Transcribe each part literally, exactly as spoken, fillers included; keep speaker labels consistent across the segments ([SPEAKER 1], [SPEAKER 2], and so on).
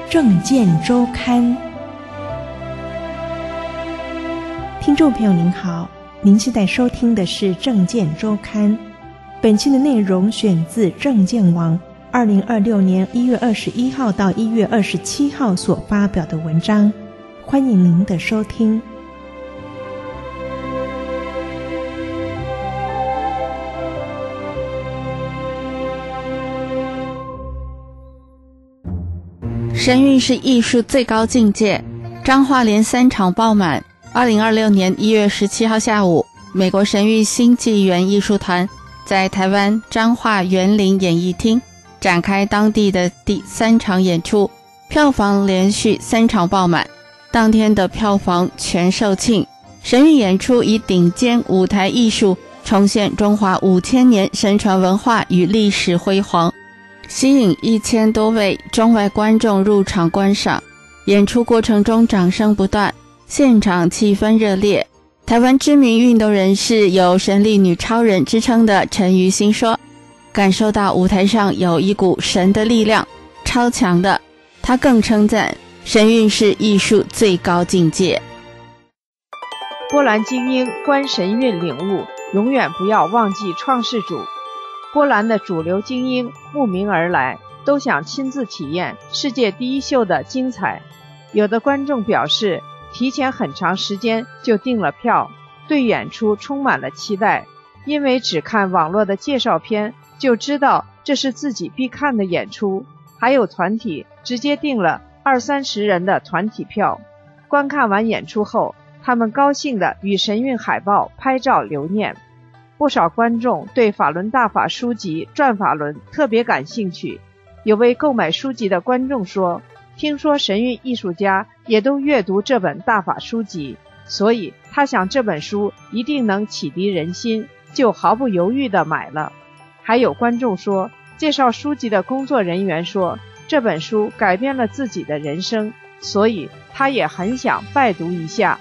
[SPEAKER 1] 政见周刊。听众朋友您好，您现在收听的是政见周刊。本期的内容选自政见网二零二六年一月二十一号到一月二十七号所发表的文章，欢迎您的收听。
[SPEAKER 2] 神韵是艺术最高境界，彰化连三场爆满。二零二六年一月十七号下午，美国神韵新纪元艺术团在台湾彰化园林演艺厅展开当地的第三场演出，票房连续三场爆满，当天的票房全售罄。神韵演出以顶尖舞台艺术重现中华五千年神传文化与历史辉煌，吸引一千多位中外观众入场观赏。演出过程中掌声不断，现场气氛热烈。台湾知名运动人士有神力女超人之称的陈瑜欣说，感受到舞台上有一股神的力量，超强的。他更称赞神韵是艺术最高境界。
[SPEAKER 3] 波兰精英观神韵领悟，永远不要忘记创世主。波兰的主流精英慕名而来，都想亲自体验世界第一秀的精彩。有的观众表示，提前很长时间就订了票，对演出充满了期待，因为只看网络的介绍片就知道这是自己必看的演出。还有团体直接订了二三十人的团体票，观看完演出后，他们高兴地与神韵海报拍照留念。不少观众对法轮大法书籍《转法轮》特别感兴趣，有位购买书籍的观众说，听说神韵艺术家也都阅读这本大法书籍，所以他想这本书一定能启迪人心，就毫不犹豫地买了。还有观众说，介绍书籍的工作人员说，这本书改变了自己的人生，所以他也很想拜读一下。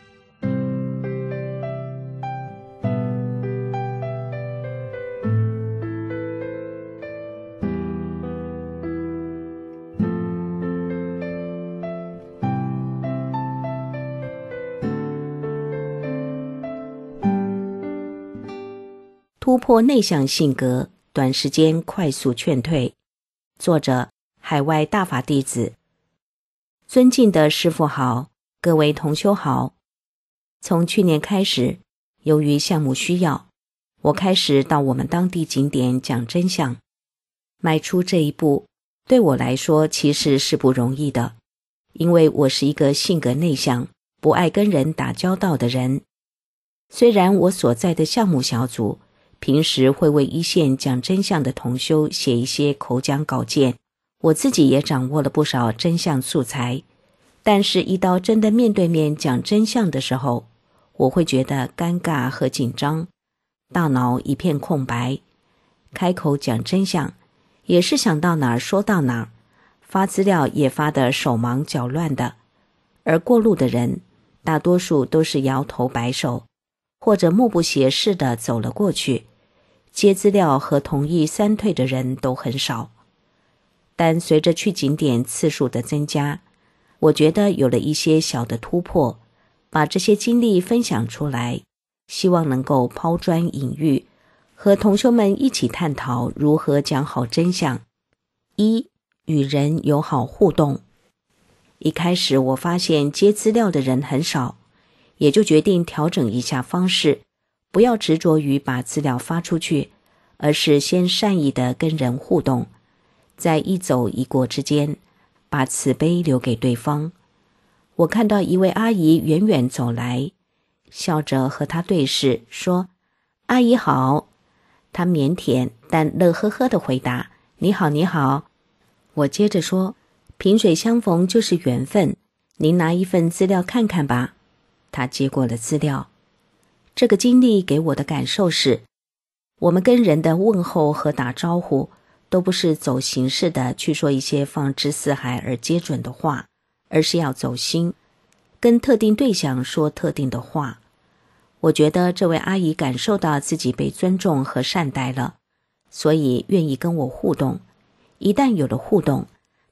[SPEAKER 4] 突破内向性格，短时间快速劝退。作者：海外大法弟子。尊敬的师父好，各位同修好。从去年开始，由于项目需要，我开始到我们当地景点讲真相。迈出这一步，对我来说其实是不容易的，因为我是一个性格内向、不爱跟人打交道的人。虽然我所在的项目小组平时会为一线讲真相的同修写一些口讲稿件，我自己也掌握了不少真相素材，但是一到真的面对面讲真相的时候，我会觉得尴尬和紧张，大脑一片空白。开口讲真相，也是想到哪儿说到哪儿，发资料也发得手忙脚乱的，而过路的人大多数都是摇头摆手，或者目不斜视地走了过去，接资料和同意三退的人都很少。但随着去景点次数的增加，我觉得有了一些小的突破，把这些经历分享出来，希望能够抛砖引玉，和同修们一起探讨如何讲好真相。一、与人友好互动。一开始我发现接资料的人很少，也就决定调整一下方式，不要执着于把资料发出去，而是先善意地跟人互动，在一走一过之间，把慈悲留给对方。我看到一位阿姨远远走来，笑着和她对视，说：“阿姨好。”她腼腆但乐呵呵地回答：“你好，你好。”我接着说：“萍水相逢就是缘分，您拿一份资料看看吧。”她接过了资料。这个经历给我的感受是，我们跟人的问候和打招呼都不是走形式的去说一些放之四海而皆准的话，而是要走心，跟特定对象说特定的话。我觉得这位阿姨感受到自己被尊重和善待了，所以愿意跟我互动。一旦有了互动，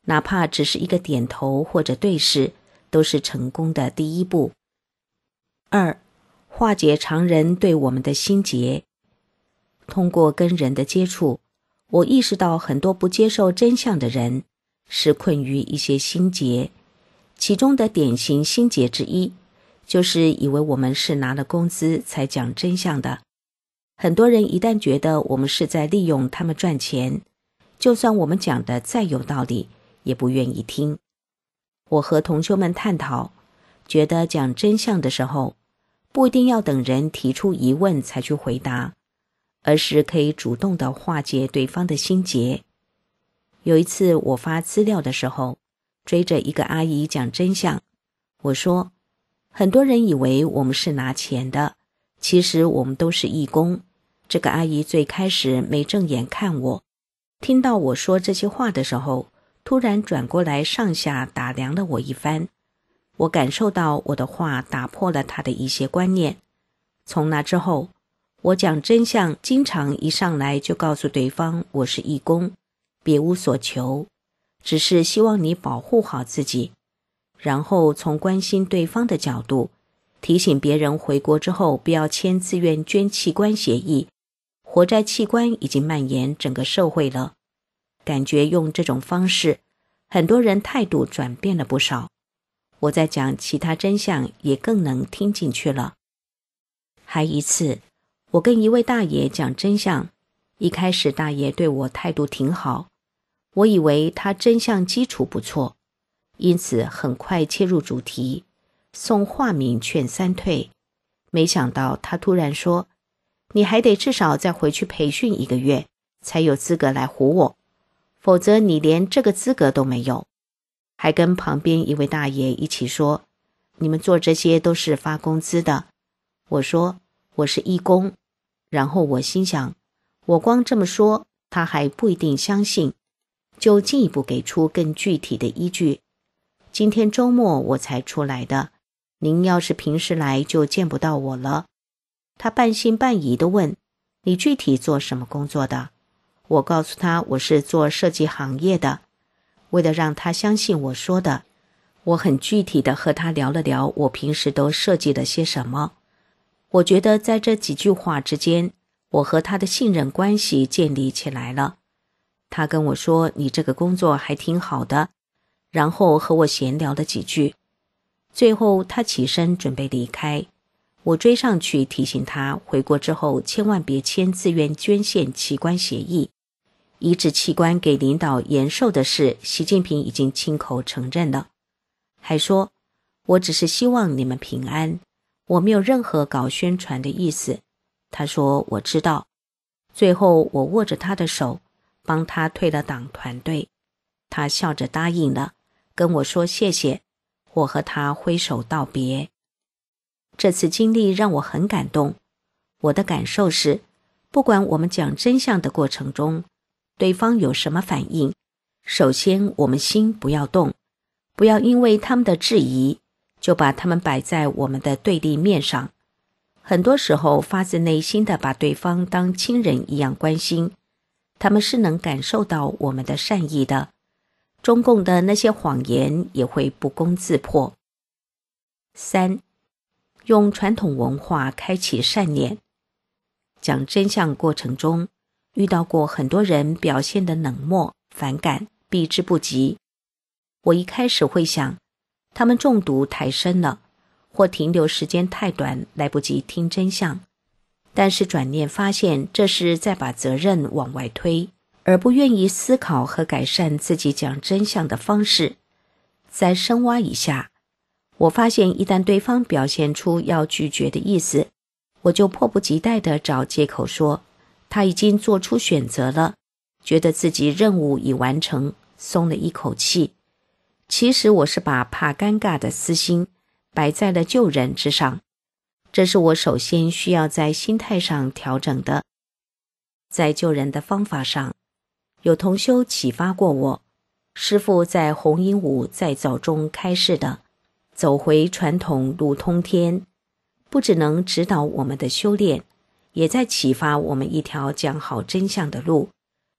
[SPEAKER 4] 哪怕只是一个点头或者对视，都是成功的第一步。二，化解常人对我们的心结。通过跟人的接触，我意识到很多不接受真相的人是困于一些心结，其中的典型心结之一，就是以为我们是拿了工资才讲真相的。很多人一旦觉得我们是在利用他们赚钱，就算我们讲的再有道理，也不愿意听。我和同修们探讨，觉得讲真相的时候，不一定要等人提出疑问才去回答，而是可以主动地化解对方的心结。有一次我发资料的时候，追着一个阿姨讲真相，我说，很多人以为我们是拿钱的，其实我们都是义工。这个阿姨最开始没正眼看我，听到我说这些话的时候，突然转过来上下打量了我一番。我感受到我的话打破了她的一些观念。从那之后，我讲真相经常一上来就告诉对方我是义工，别无所求，只是希望你保护好自己，然后从关心对方的角度，提醒别人回国之后不要签自愿捐器官协议，活摘器官已经蔓延整个社会了。感觉用这种方式，很多人态度转变了不少。我在讲其他真相也更能听进去了。还一次，我跟一位大爷讲真相，一开始大爷对我态度挺好，我以为他真相基础不错，因此很快切入主题，送化名劝三退。没想到他突然说，你还得至少再回去培训一个月，才有资格来唬我，否则你连这个资格都没有。还跟旁边一位大爷一起说，你们做这些都是发工资的。我说，我是义工。然后我心想，我光这么说，他还不一定相信，就进一步给出更具体的依据。今天周末我才出来的，您要是平时来就见不到我了。他半信半疑地问，你具体做什么工作的？我告诉他我是做设计行业的。为了让他相信我说的，我很具体地和他聊了聊我平时都设计了些什么。我觉得在这几句话之间，我和他的信任关系建立起来了。他跟我说，你这个工作还挺好的，然后和我闲聊了几句。最后他起身准备离开，我追上去提醒他，回国之后千万别签自愿捐献器官协议。移植器官给领导延寿的事，习近平已经亲口承认了，还说，我只是希望你们平安，我没有任何搞宣传的意思。他说，我知道。最后我握着他的手，帮他退了党团队。他笑着答应了，跟我说谢谢。我和他挥手道别。这次经历让我很感动。我的感受是，不管我们讲真相的过程中，对方有什么反应，首先我们心不要动，不要因为他们的质疑，就把他们摆在我们的对立面上。很多时候发自内心的把对方当亲人一样关心，他们是能感受到我们的善意的。中共的那些谎言也会不攻自破。三，用传统文化开启善念。讲真相过程中，遇到过很多人表现的冷漠、反感、避之不及。我一开始会想，他们中毒太深了，或停留时间太短，来不及听真相。但是转念发现，这是在把责任往外推，而不愿意思考和改善自己讲真相的方式。再深挖一下，我发现一旦对方表现出要拒绝的意思，我就迫不及待地找借口说，他已经做出选择了，觉得自己任务已完成，松了一口气。其实我是把怕尴尬的私心摆在了救人之上，这是我首先需要在心态上调整的。在救人的方法上，有同修启发过我，师父在红鹦鹉再造中开示的，走回传统路通天，不只能指导我们的修炼，也在启发我们一条讲好真相的路。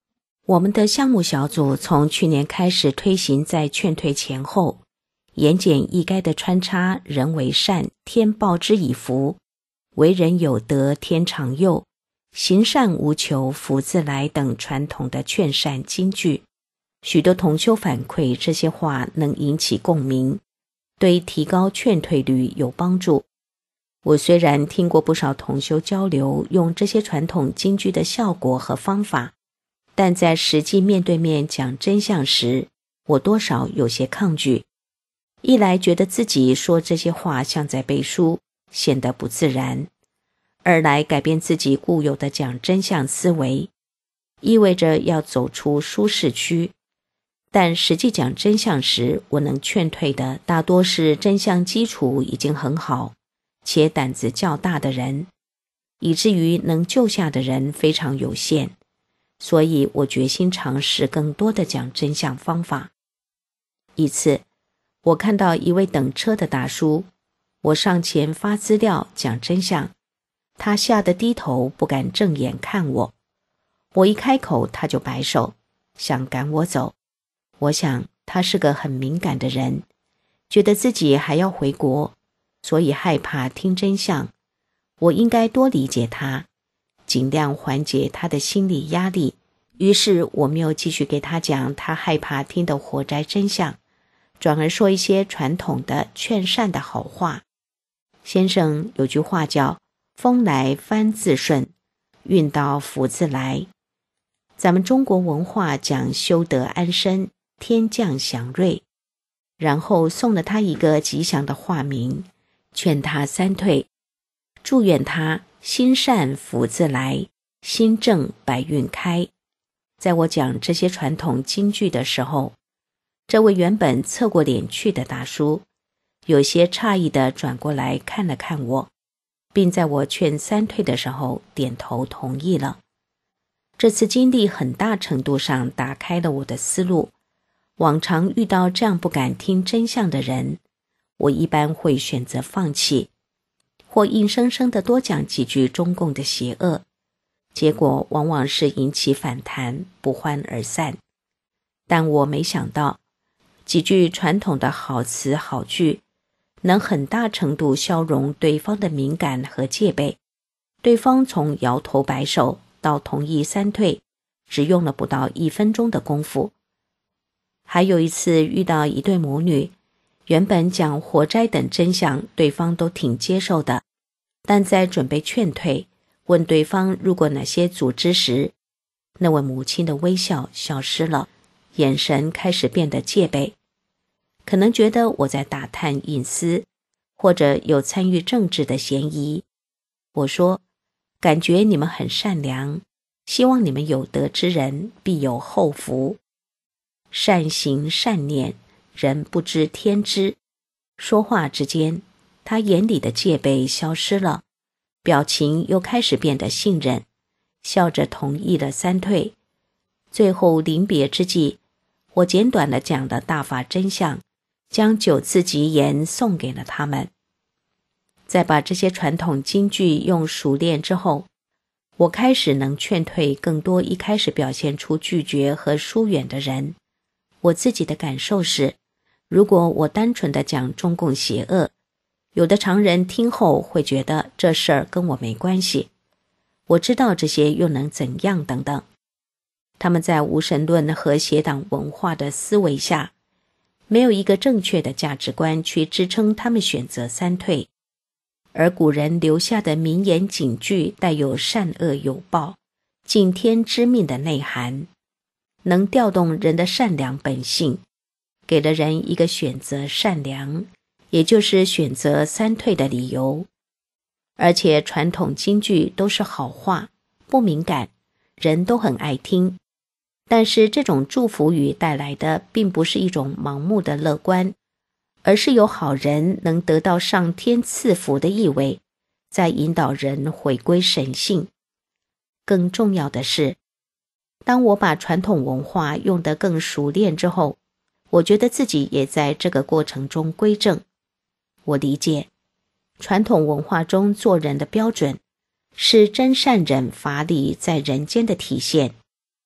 [SPEAKER 4] 我们的项目小组从去年开始推行在劝退前后，言简意赅地穿插人为善，天报之以福，为人有德，天长佑，行善无求，福自来等传统的劝善金句。许多同修反馈这些话能引起共鸣，对提高劝退率有帮助。我虽然听过不少同修交流用这些传统金句的效果和方法，但在实际面对面讲真相时，我多少有些抗拒。一来觉得自己说这些话像在背书，显得不自然；二来改变自己固有的讲真相思维，意味着要走出舒适区。但实际讲真相时，我能劝退的大多是真相基础已经很好且胆子较大的人，以至于能救下的人非常有限。所以我决心尝试更多的讲真相方法。一次，我看到一位等车的大叔，我上前发资料讲真相，他吓得低头不敢正眼看我。我一开口他就摆手，想赶我走。我想他是个很敏感的人，觉得自己还要回国，所以害怕听真相。我应该多理解他，尽量缓解他的心理压力。于是我没有继续给他讲他害怕听的活摘真相，转而说一些传统的劝善的好话。先生有句话叫风来帆自顺，运到福自来。咱们中国文化讲修德安身，天降祥瑞，然后送了他一个吉祥的化名，劝他三退，祝愿他心善福自来，心正百运开。在我讲这些传统金句的时候，这位原本侧过脸去的大叔有些诧异地转过来看了看我，并在我劝三退的时候点头同意了。这次经历很大程度上打开了我的思路。往常遇到这样不敢听真相的人，我一般会选择放弃，或硬生生地多讲几句中共的邪恶，结果往往是引起反弹，不欢而散。但我没想到，几句传统的好词好句，能很大程度消融对方的敏感和戒备。对方从摇头摆手到同意三退，只用了不到一分钟的功夫。还有一次遇到一对母女，原本讲活摘等真相对方都挺接受的，但在准备劝退，问对方如果哪些组织时，那位母亲的微笑消失了，眼神开始变得戒备，可能觉得我在打探隐私，或者有参与政治的嫌疑。我说，感觉你们很善良，希望你们有德之人必有后福。善行善念，人不知天知。说话之间，他眼里的戒备消失了，表情又开始变得信任，笑着同意了三退。最后临别之际，我简短地讲了大法真相，将九字吉言送给了他们。在把这些传统金句用熟练之后，我开始能劝退更多一开始表现出拒绝和疏远的人。我自己的感受是，如果我单纯地讲中共邪恶，有的常人听后会觉得这事儿跟我没关系，我知道这些又能怎样等等。他们在无神论和邪党文化的思维下，没有一个正确的价值观去支撑他们选择三退，而古人留下的名言警句带有善恶有报、敬天知命的内涵，能调动人的善良本性，给了人一个选择善良，也就是选择三退的理由。而且传统金句都是好话，不敏感，人都很爱听。但是这种祝福语带来的并不是一种盲目的乐观，而是有好人能得到上天赐福的意味，在引导人回归神性。更重要的是，当我把传统文化用得更熟练之后，我觉得自己也在这个过程中归正。我理解，传统文化中做人的标准是真善忍法理在人间的体现。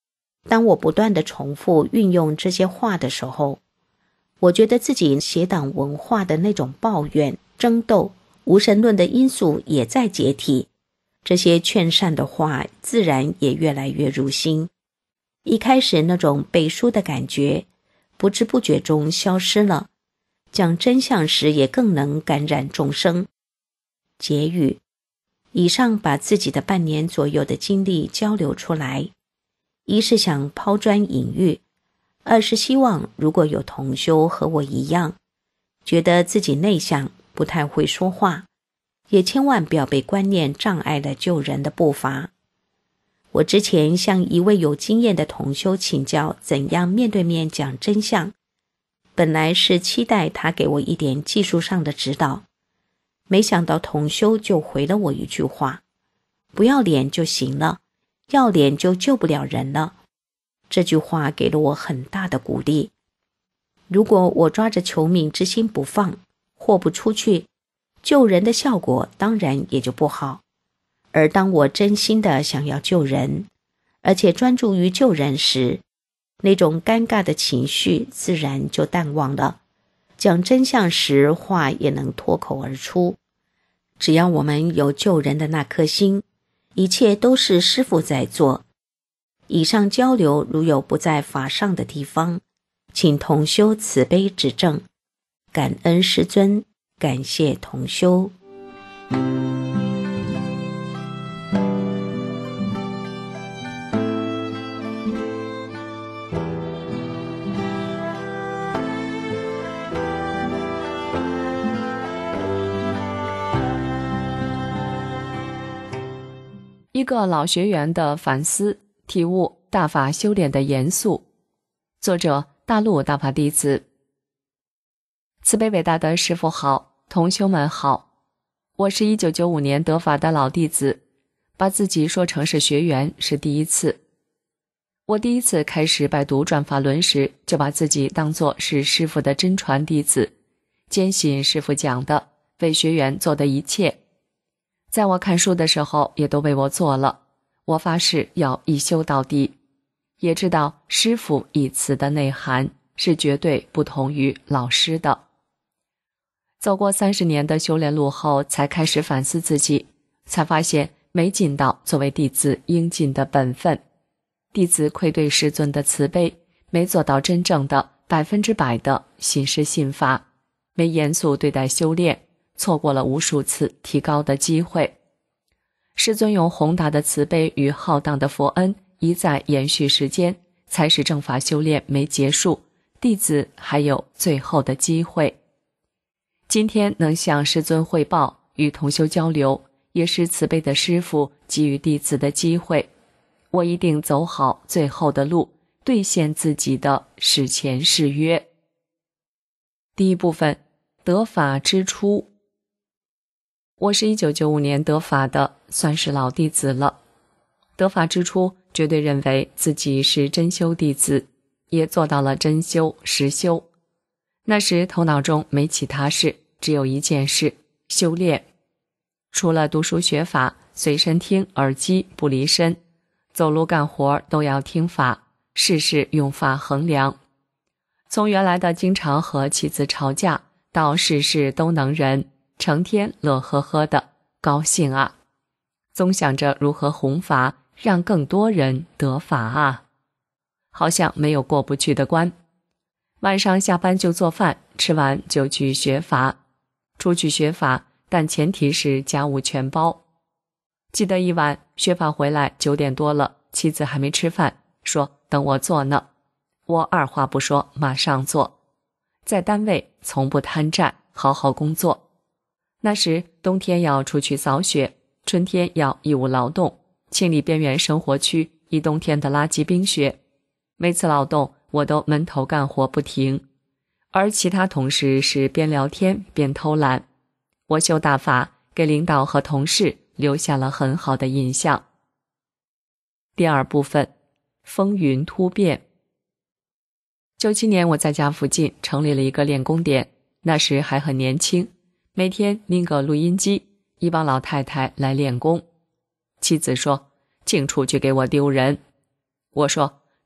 [SPEAKER 4] 当我不断地重复运用这些话的时候，我觉得自己邪党文化的那种抱怨、争斗、无神论的因素也在解体，这些劝善的话自然也越来越入心。一开始那种背书的感觉不知不觉中消失了，讲真相时也更能感染众生。结语：以上把自己的半年左右的经历交流出来，一是想抛砖引玉，二是希望如果有同修和我一样，觉得自己内向，不太会说话，也千万不要被观念障碍了救人的步伐。我之前向一位有经验的同修请教怎样面对面讲真相，本来是期待他给我一点技术上的指导，没想到同修就回了我一句话：不要脸就行了，要脸就救不了人了。这句话给了我很大的鼓励。如果我抓着求命之心不放，豁不出去，救人的效果当然也就不好。而当我真心的想要救人，而且专注于救人时，那种尴尬的情绪自然就淡忘了，讲真相时话也能脱口而出。只要我们有救人的那颗心，一切都是师父在做。以上交流如有不在法上的地方，请同修慈悲指正。感恩师尊，感谢同修。
[SPEAKER 5] 一个老学员的反思体悟大法修炼的严肃。作者：大陆大法弟子。慈悲伟大的师父好，同修们好。我是一九九五年得法的老弟子，把自己说成是学员是第一次。我第一次开始拜读转法轮时，就把自己当作是师父的真传弟子，坚信师父讲的，为学员做的一切。在我看书的时候也都为我做了，我发誓要一修到底，也知道师父一词的内涵是绝对不同于老师的。走过三十年的修炼路后，才开始反思自己，才发现没尽到作为弟子应尽的本分，弟子愧对师尊的慈悲，没做到真正的百分之百的信师信法，没严肃对待修炼，错过了无数次提高的机会。师尊用宏大的慈悲与浩荡的佛恩一再延续时间，才使正法修炼没结束，弟子还有最后的机会。今天能向师尊汇报，与同修交流，也是慈悲的师父给予弟子的机会。我一定走好最后的路，兑现自己的誓前誓约。第一部分，得法之初。我是一九九五年得法的，算是老弟子了。得法之初，绝对认为自己是真修弟子，也做到了真修实修。那时头脑中没其他事，只有一件事，修炼。除了读书学法，随身听耳机不离身，走路干活都要听法，事事用法衡量。从原来的经常和妻子吵架，到事事都能忍，成天乐呵呵的，高兴啊！总想着如何弘法，让更多人得法啊！好像没有过不去的关。晚上下班就做饭，吃完就去学法。出去学法，但前提是家务全包。记得一晚学法回来九点多了，妻子还没吃饭，说等我做呢。我二话不说，马上做。在单位从不贪占，好好工作。那时冬天要出去扫雪，春天要义务劳动，清理边缘生活区一冬天的垃圾冰雪。每次劳动我都闷头干活不停，而其他同事是边聊天边偷懒。我修大法，给领导和同事留下了很好的印象。第二部分，风云突变。九七年我在家附近成立了一个练功点，那时还很年轻，每天拎个录音机，一帮老太太来练功。妻子说，净出去给我丢人。我说，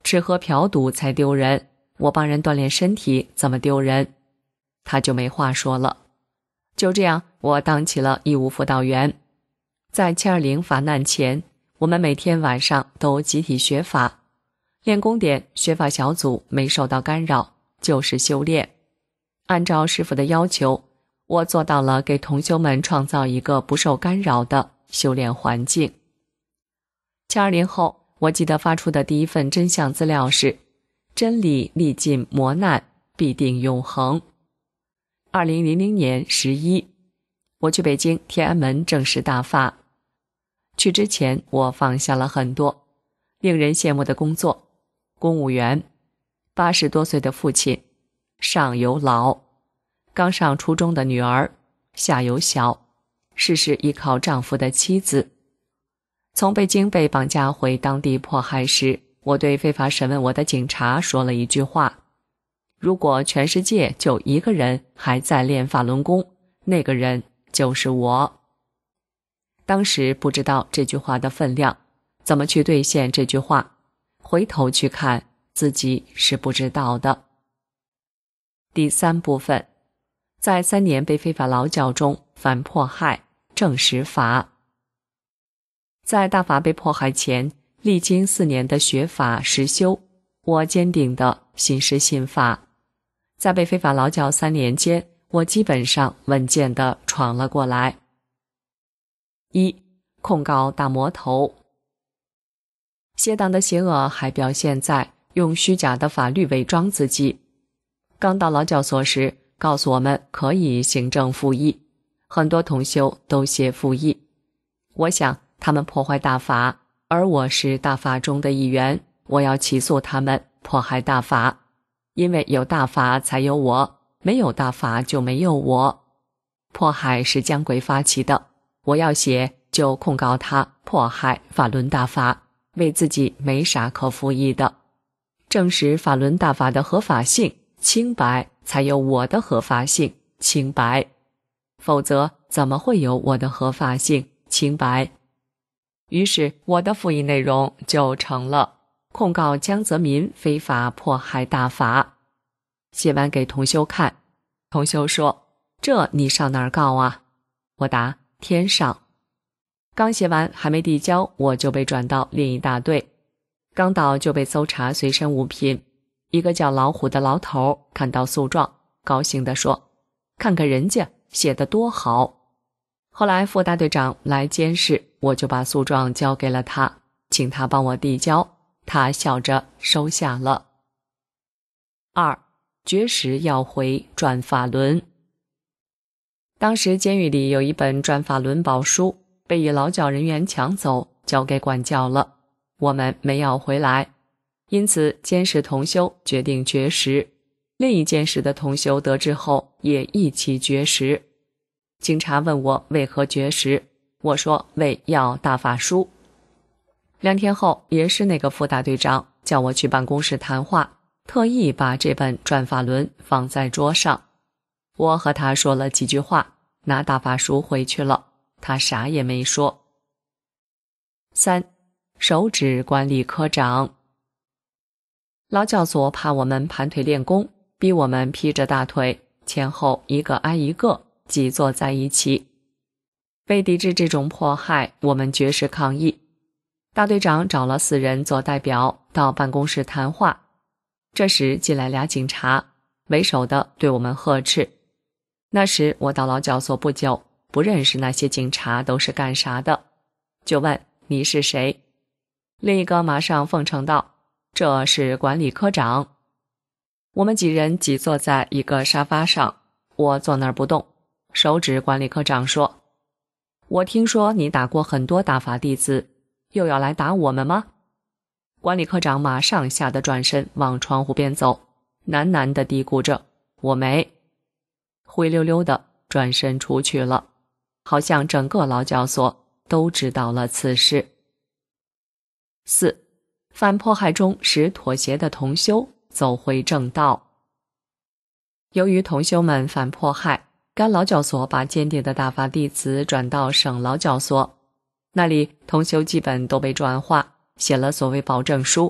[SPEAKER 5] 吃喝嫖赌才丢人，我帮人锻炼身体怎么丢人？他就没话说了。就这样，我当起了义务辅导员。在七二零法难前，我们每天晚上都集体学法，练功点学法小组没受到干扰，就是修炼。按照师父的要求，我做到了给同修们创造一个不受干扰的修炼环境。七二零后，我记得发出的第一份真相资料是：真理历尽磨难，必定永恒。二零零零年十一，我去北京天安门正式大发。去之前，我放下了很多令人羡慕的工作，公务员，八十多岁的父亲，上有老，刚上初中的女儿，下有小，事事依靠丈夫的妻子。从北京被绑架回当地迫害时，我对非法审问我的警察说了一句话：如果全世界就一个人还在练法轮功，那个人就是我。当时不知道这句话的分量，怎么去兑现这句话，回头去看，自己是不知道的。第三部分，在三年被非法劳教中反迫害，正实法。在大法被迫害前，历经四年的学法实修，我坚定的信师信法。在被非法劳教三年间，我基本上稳健地闯了过来。一、控告大魔头。邪党的邪恶还表现在用虚假的法律伪装自己。刚到劳教所时，告诉我们可以行政复议，很多同修都写复议。我想他们破坏大法，而我是大法中的一员，我要起诉他们迫害大法，因为有大法才有我，没有大法就没有我。迫害是江鬼发起的，我要写就控告他迫害法轮大法，为自己没啥可复议的。证实法轮大法的合法性清白，才有我的合法性清白，否则怎么会有我的合法性清白？于是我的复议内容就成了控告江泽民非法迫害大法。写完给同修看，同修说：这你上哪儿告啊？我答：天上。刚写完还没递交，我就被转到另一大队。刚到就被搜查随身物品，一个叫老虎的老头看到诉状，高兴地说：看看人家写得多好。后来副大队长来监视，我就把诉状交给了他，请他帮我递交，他笑着收下了。二、绝食要回转法轮。当时监狱里有一本转法轮宝书，被一劳教人员抢走，交给管教了，我们没要回来，因此监视同修决定绝食。另一监视的同修得知后也一起绝食。警察问我为何绝食，我说为要大法书。两天后，也是那个副大队长叫我去办公室谈话，特意把这本转法轮放在桌上。我和他说了几句话，拿大法书回去了，他啥也没说。三、手指管理科长。劳教所怕我们盘腿练功，逼我们劈着大腿，前后一个挨一个挤坐在一起。为抵制这种迫害，我们绝食抗议。大队长找了四人做代表到办公室谈话。这时进来俩警察，为首的对我们呵斥。那时我到劳教所不久，不认识那些警察都是干啥的，就问你是谁。另一个马上奉承道：这是管理科长。我们几人挤坐在一个沙发上，我坐那儿不动。手指管理科长说：我听说你打过很多大法弟子，又要来打我们吗？管理科长马上吓得转身往窗户边走，喃喃地嘀咕着：我没。灰溜溜的转身出去了，好像整个劳教所都知道了此事。四、反迫害中使妥协的同修走回正道。由于同修们反迫害，该劳教所把坚定的大法弟子转到省劳教所，那里同修基本都被转化，写了所谓保证书，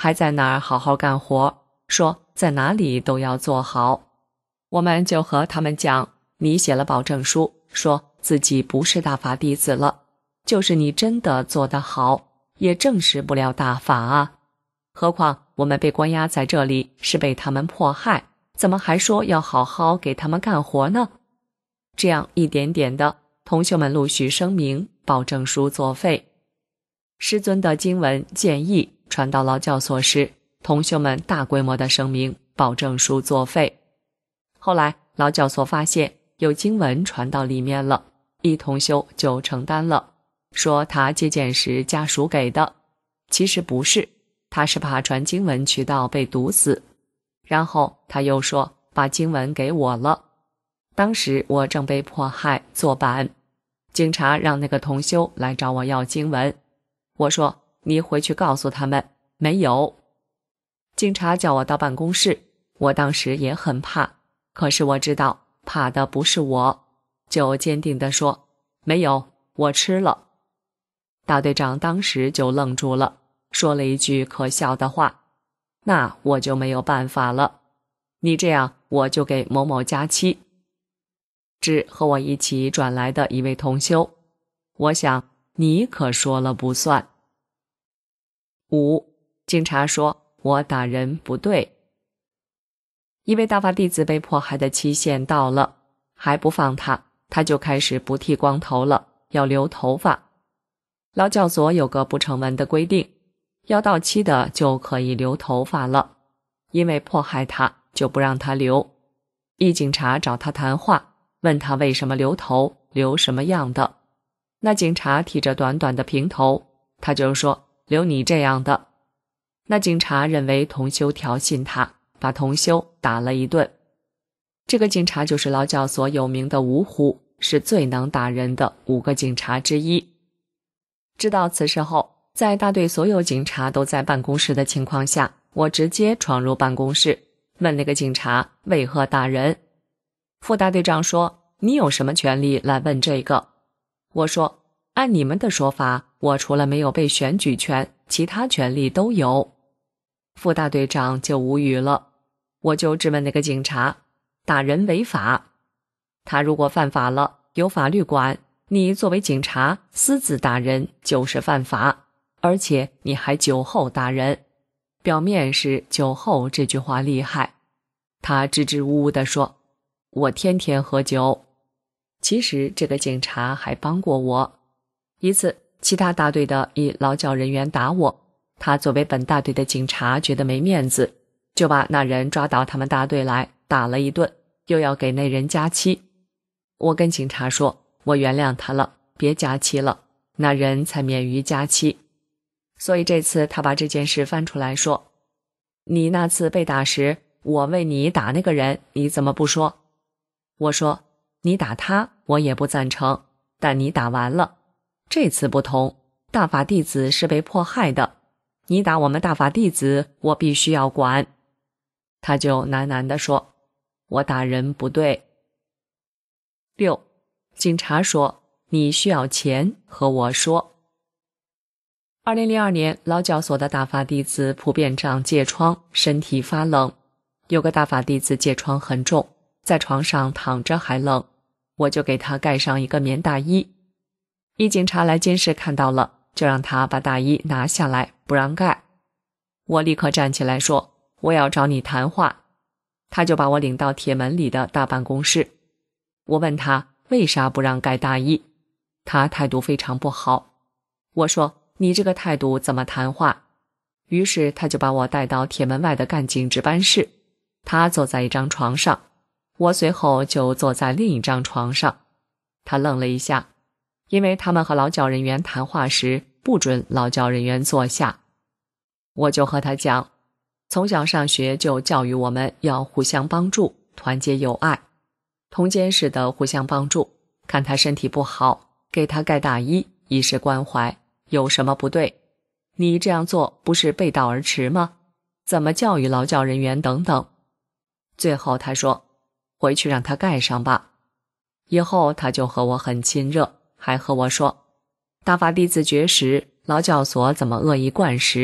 [SPEAKER 5] 还在那儿好好干活，说在哪里都要做好。我们就和他们讲，你写了保证书，说自己不是大法弟子了，就是你真的做得好，也证实不了大法啊。何况我们被关押在这里是被他们迫害，怎么还说要好好给他们干活呢？这样一点点的，同修们陆续声明，保证书作废。师尊的经文建议传到劳教所时，同修们大规模的声明，保证书作废。后来劳教所发现有经文传到里面了，一同修就承担了，说他接见时家属给的，其实不是，他是怕传经文渠道被堵死。然后他又说把经文给我了，当时我正被迫害坐板，警察让那个同修来找我要经文，我说你回去告诉他们没有。警察叫我到办公室，我当时也很怕，可是我知道怕的不是我，就坚定地说没有，我吃了。大队长当时就愣住了，说了一句可笑的话，那我就没有办法了，你这样我就给某某加期。指和我一起转来的一位同修，我想你可说了不算。五，警察说我打人不对。一位大法弟子被迫害的期限到了，还不放他，他就开始不剃光头了，要留头发。劳教所有个不成文的规定，要到期的就可以留头发了，因为迫害他就不让他留。一警察找他谈话，问他为什么留头，留什么样的。那警察剃着短短的平头，他就说留你这样的。那警察认为同修挑衅他，把同修打了一顿。这个警察就是劳教所有名的五虎，是最能打人的五个警察之一。知道此事后，在大队所有警察都在办公室的情况下，我直接闯入办公室，问那个警察为何打人。副大队长说，你有什么权利来问这个？我说，按你们的说法，我除了没有被选举权，其他权利都有。副大队长就无语了，我就质问那个警察，打人违法，他如果犯法了，有法律管，你作为警察私自打人就是犯法，而且你还酒后打人。表面是酒后这句话厉害，他支支吾吾地说，我天天喝酒。其实这个警察还帮过我一次，其他大队的一劳教人员打我，他作为本大队的警察觉得没面子，就把那人抓到他们大队来打了一顿，又要给那人加期。我跟警察说，我原谅他了，别加期了，那人才免于加期。所以这次他把这件事翻出来说，你那次被打时，我为你打那个人，你怎么不说？我说，你打他我也不赞成，但你打完了，这次不同，大法弟子是被迫害的，你打我们大法弟子，我必须要管。他就喃喃地说，我打人不对。六，警察说，你需要钱，和我说。二零零二年，劳教所的大法弟子普遍长疥疮，身体发冷。有个大法弟子疥疮很重，在床上躺着还冷，我就给他盖上一个棉大衣。一警察来监视看到了，就让他把大衣拿下来，不让盖。我立刻站起来说，我要找你谈话。他就把我领到铁门里的大办公室。我问他为啥不让盖大衣，他态度非常不好。我说，你这个态度怎么谈话？于是他就把我带到铁门外的干警值班室，他坐在一张床上，我随后就坐在另一张床上。他愣了一下，因为他们和劳教人员谈话时不准劳教人员坐下。我就和他讲，从小上学就教育我们要互相帮助，团结友爱，同监室的互相帮助，看他身体不好，给他盖大衣，以示关怀，有什么不对？你这样做不是背道而驰吗？怎么教育劳教人员等等。最后他说，回去让他盖上吧。以后他就和我很亲热，还和我说，大法弟子绝食，劳教所怎么恶意灌食，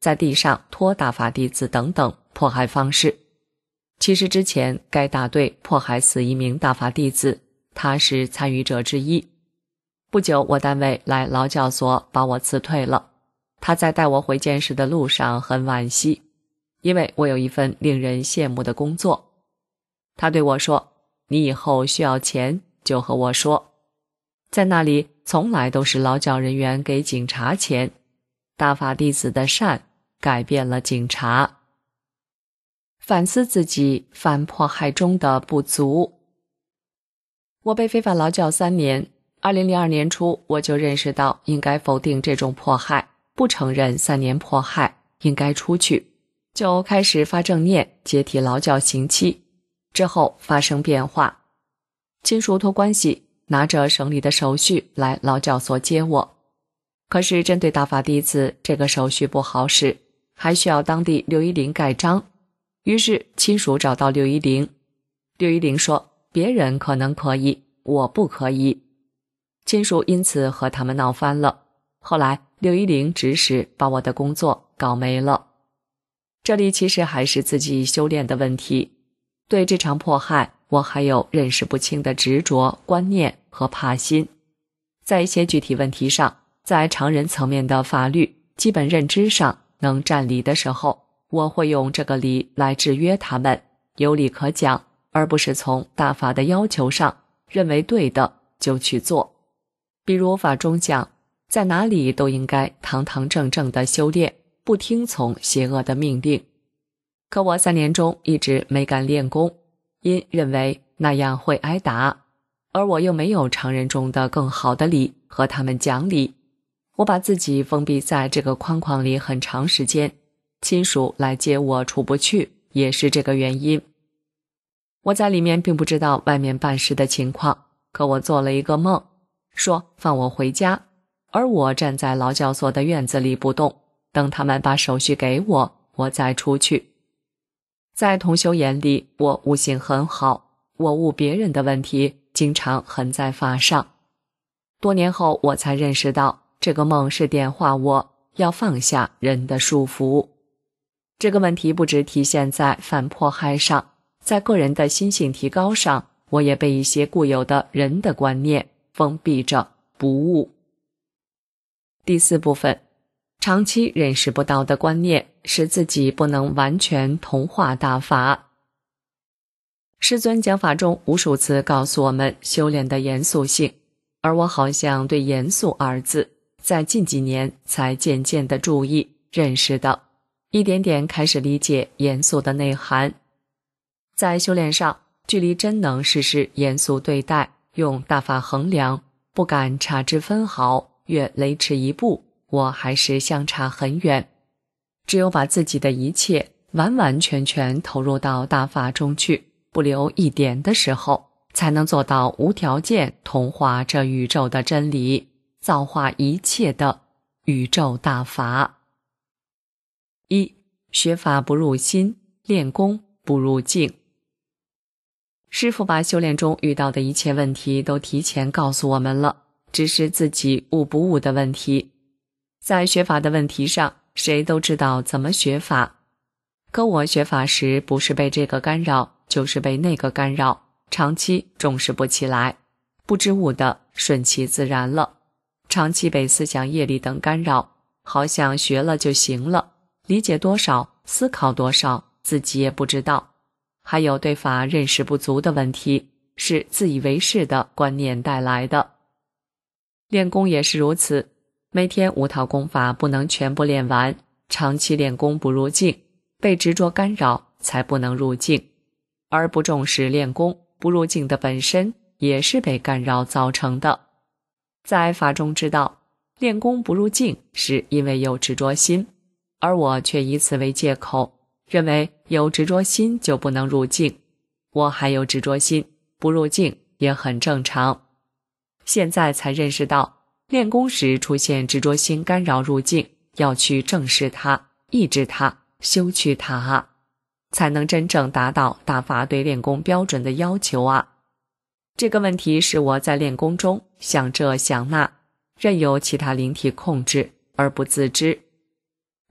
[SPEAKER 5] 在地上拖大法弟子等等迫害方式。其实之前该大队迫害死一名大法弟子，他是参与者之一。不久我单位来劳教所把我辞退了，他在带我回监室的路上很惋惜，因为我有一份令人羡慕的工作。他对我说，你以后需要钱就和我说。在那里从来都是劳教人员给警察钱，大法弟子的善改变了警察。反思自己反迫害中的不足。我被非法劳教三年，二零零二年初我就认识到应该否定这种迫害，不承认三年迫害，应该出去，就开始发正念，解体劳教刑期。之后发生变化，亲属托关系拿着省里的手续来劳教所接我。可是针对大法弟子，这个手续不好使，还需要当地六一零盖章。于是亲属找到六一零，六一零说别人可能可以，我不可以。亲属因此和他们闹翻了。后来六一零指使把我的工作搞没了。这里其实还是自己修炼的问题。对这场迫害，我还有认识不清的执着、观念和怕心。在一些具体问题上，在常人层面的法律基本认知上能占理的时候，我会用这个理来制约他们，有理可讲，而不是从大法的要求上认为对的就去做。比如法中讲，在哪里都应该堂堂正正的修炼，不听从邪恶的命令。可我三年中一直没敢练功，因认为那样会挨打，而我又没有常人中的更好的理和他们讲理。我把自己封闭在这个框框里很长时间，亲属来接我出不去，也是这个原因。我在里面并不知道外面办事的情况，可我做了一个梦，说放我回家，而我站在劳教所的院子里不动，等他们把手续给我，我再出去。在同修眼里，我悟性很好，我悟别人的问题经常横在法上。多年后我才认识到，这个梦是点化我要放下人的束缚。这个问题不只体现在反迫害上，在个人的心性提高上，我也被一些固有的人的观念封闭着，不悟。第四部分，长期认识不到的观念，使自己不能完全同化大法。师尊讲法中无数次告诉我们修炼的严肃性，而我好像对严肃二字在近几年才渐渐地注意认识到，一点点开始理解严肃的内涵。在修炼上，距离真能事事严肃对待，用大法衡量，不敢差之分毫，越雷池一步，我还是相差很远。只有把自己的一切完完全全投入到大法中去，不留一点的时候，才能做到无条件同化这宇宙的真理，造化一切的宇宙大法。一、学法不入心，练功不入境。师父把修炼中遇到的一切问题都提前告诉我们了，只是自己悟不悟的问题。在学法的问题上，谁都知道怎么学法，可我学法时不是被这个干扰，就是被那个干扰，长期重视不起来，不知悟的顺其自然了。长期被思想业力等干扰，好像学了就行了，理解多少，思考多少，自己也不知道。还有对法认识不足的问题，是自以为是的观念带来的。练功也是如此，每天五套功法不能全部练完，长期练功不入境，被执着干扰才不能入境，而不重视练功不入境的本身，也是被干扰造成的。在法中知道，练功不入境是因为有执着心，而我却以此为借口，认为有执着心就不能入境。我还有执着心，不入境也很正常。现在才认识到，练功时出现执着心干扰入境，要去正视它，抑制它，修去它，才能真正达到大法对练功标准的要求啊。这个问题是我在练功中想这想那，任由其他灵体控制而不自知。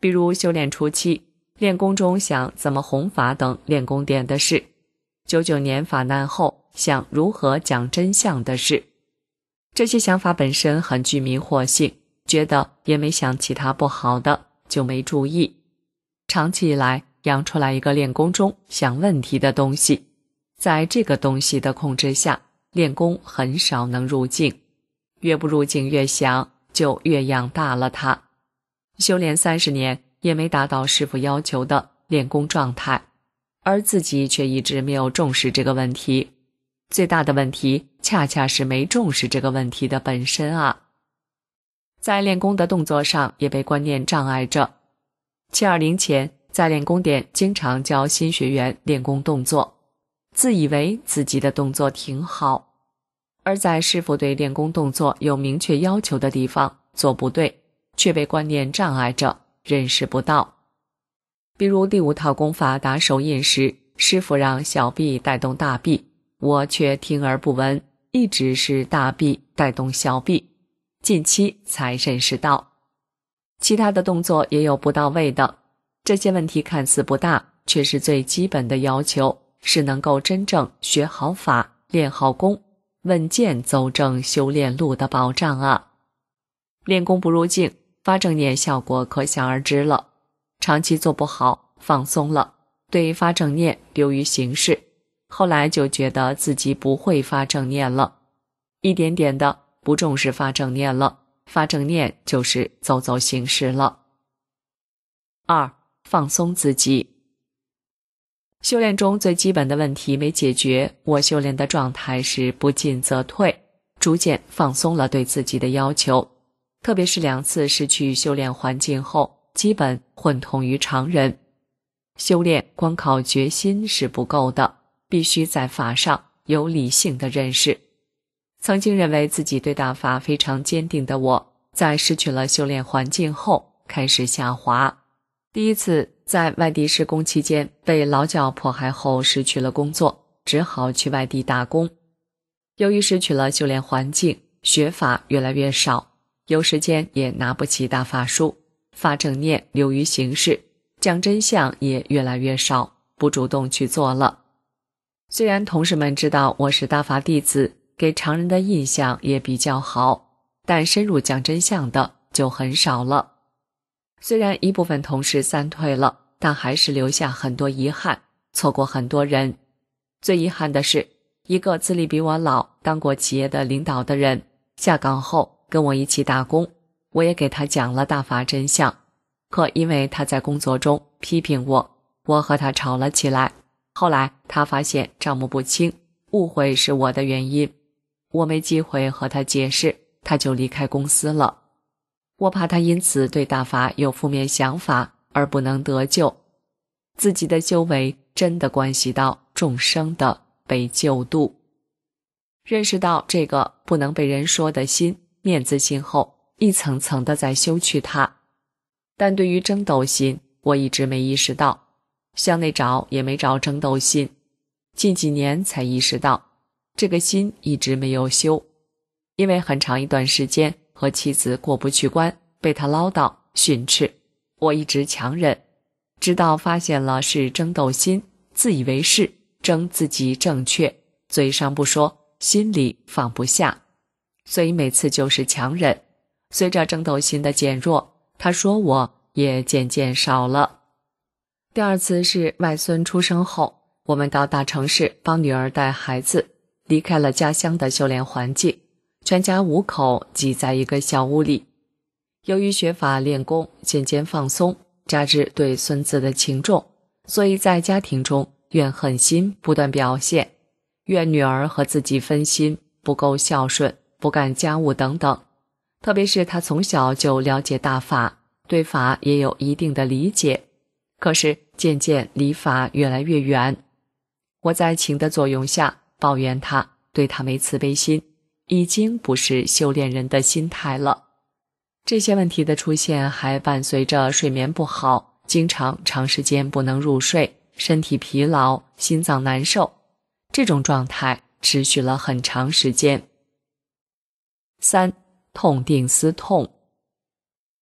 [SPEAKER 5] 比如修炼初期，练功中想怎么弘法等练功点的事；九九年法难后，想如何讲真相的事。这些想法本身很具迷惑性，觉得也没想其他不好的，就没注意。长期以来，养出来一个练功中想问题的东西，在这个东西的控制下，练功很少能入境，越不入境越想，就越养大了它。修炼三十年也没达到师父要求的练功状态，而自己却一直没有重视这个问题。最大的问题恰恰是没重视这个问题的本身啊。在练功的动作上也被观念障碍着。七二零前，在练功点经常教新学员练功动作，自以为自己的动作挺好，而在师父对练功动作有明确要求的地方做不对，却被观念障碍着，认识不到。比如第五套功法打手印时，师父让小臂带动大臂，我却听而不闻，一直是大臂带动小臂，近期才认识到。其他的动作也有不到位的，这些问题看似不大，却是最基本的要求，是能够真正学好法、练好功、稳健走正修炼路的保障啊。练功不入境，发正念效果可想而知了。长期做不好，放松了，对发正念流于形式，后来就觉得自己不会发正念了，一点点的不重视发正念了，发正念就是走走形式了。二、放松自己。修炼中最基本的问题没解决，我修炼的状态是不进则退，逐渐放松了对自己的要求。特别是两次失去修炼环境后，基本混同于常人。修炼光靠决心是不够的，必须在法上有理性的认识。曾经认为自己对大法非常坚定的我，在失去了修炼环境后开始下滑。第一次在外地施工期间被劳教迫害后失去了工作，只好去外地打工。由于失去了修炼环境，学法越来越少，有时间也拿不起大法书，发正念流于形式，讲真相也越来越少，不主动去做了。虽然同事们知道我是大法弟子，给常人的印象也比较好，但深入讲真相的就很少了。虽然一部分同事散退了，但还是留下很多遗憾，错过很多人。最遗憾的是，一个资历比我老、当过企业的领导的人，下岗后跟我一起打工，我也给他讲了大法真相。可因为他在工作中批评我，我和他吵了起来。后来他发现账目不清，误会是我的原因，我没机会和他解释，他就离开公司了。我怕他因此对大法有负面想法而不能得救。自己的修为真的关系到众生的被救度。认识到这个不能被人说的心，面子心后，一层层的在修去它。但对于争斗心，我一直没意识到，向内找也没找争斗心。近几年才意识到，这个心一直没有修。因为很长一段时间和妻子过不去关，被他唠叨训斥，我一直强忍，直到发现了是争斗心，自以为是，争自己正确，嘴上不说，心里放不下，所以每次就是强忍。随着争斗心的减弱，他说我也渐渐少了。第二次是外孙出生后，我们到大城市帮女儿带孩子，离开了家乡的修炼环境，全家五口挤在一个小屋里。由于学法练功渐渐放松，加之对孙子的情重，所以在家庭中怨恨心不断表现，怨女儿和自己分心，不够孝顺，不干家务等等。特别是他从小就了解大法，对法也有一定的理解，可是渐渐离法越来越远。我在情的作用下抱怨他，对他没慈悲心，已经不是修炼人的心态了。这些问题的出现还伴随着睡眠不好，经常长时间不能入睡，身体疲劳，心脏难受，这种状态持续了很长时间。三、痛定思痛。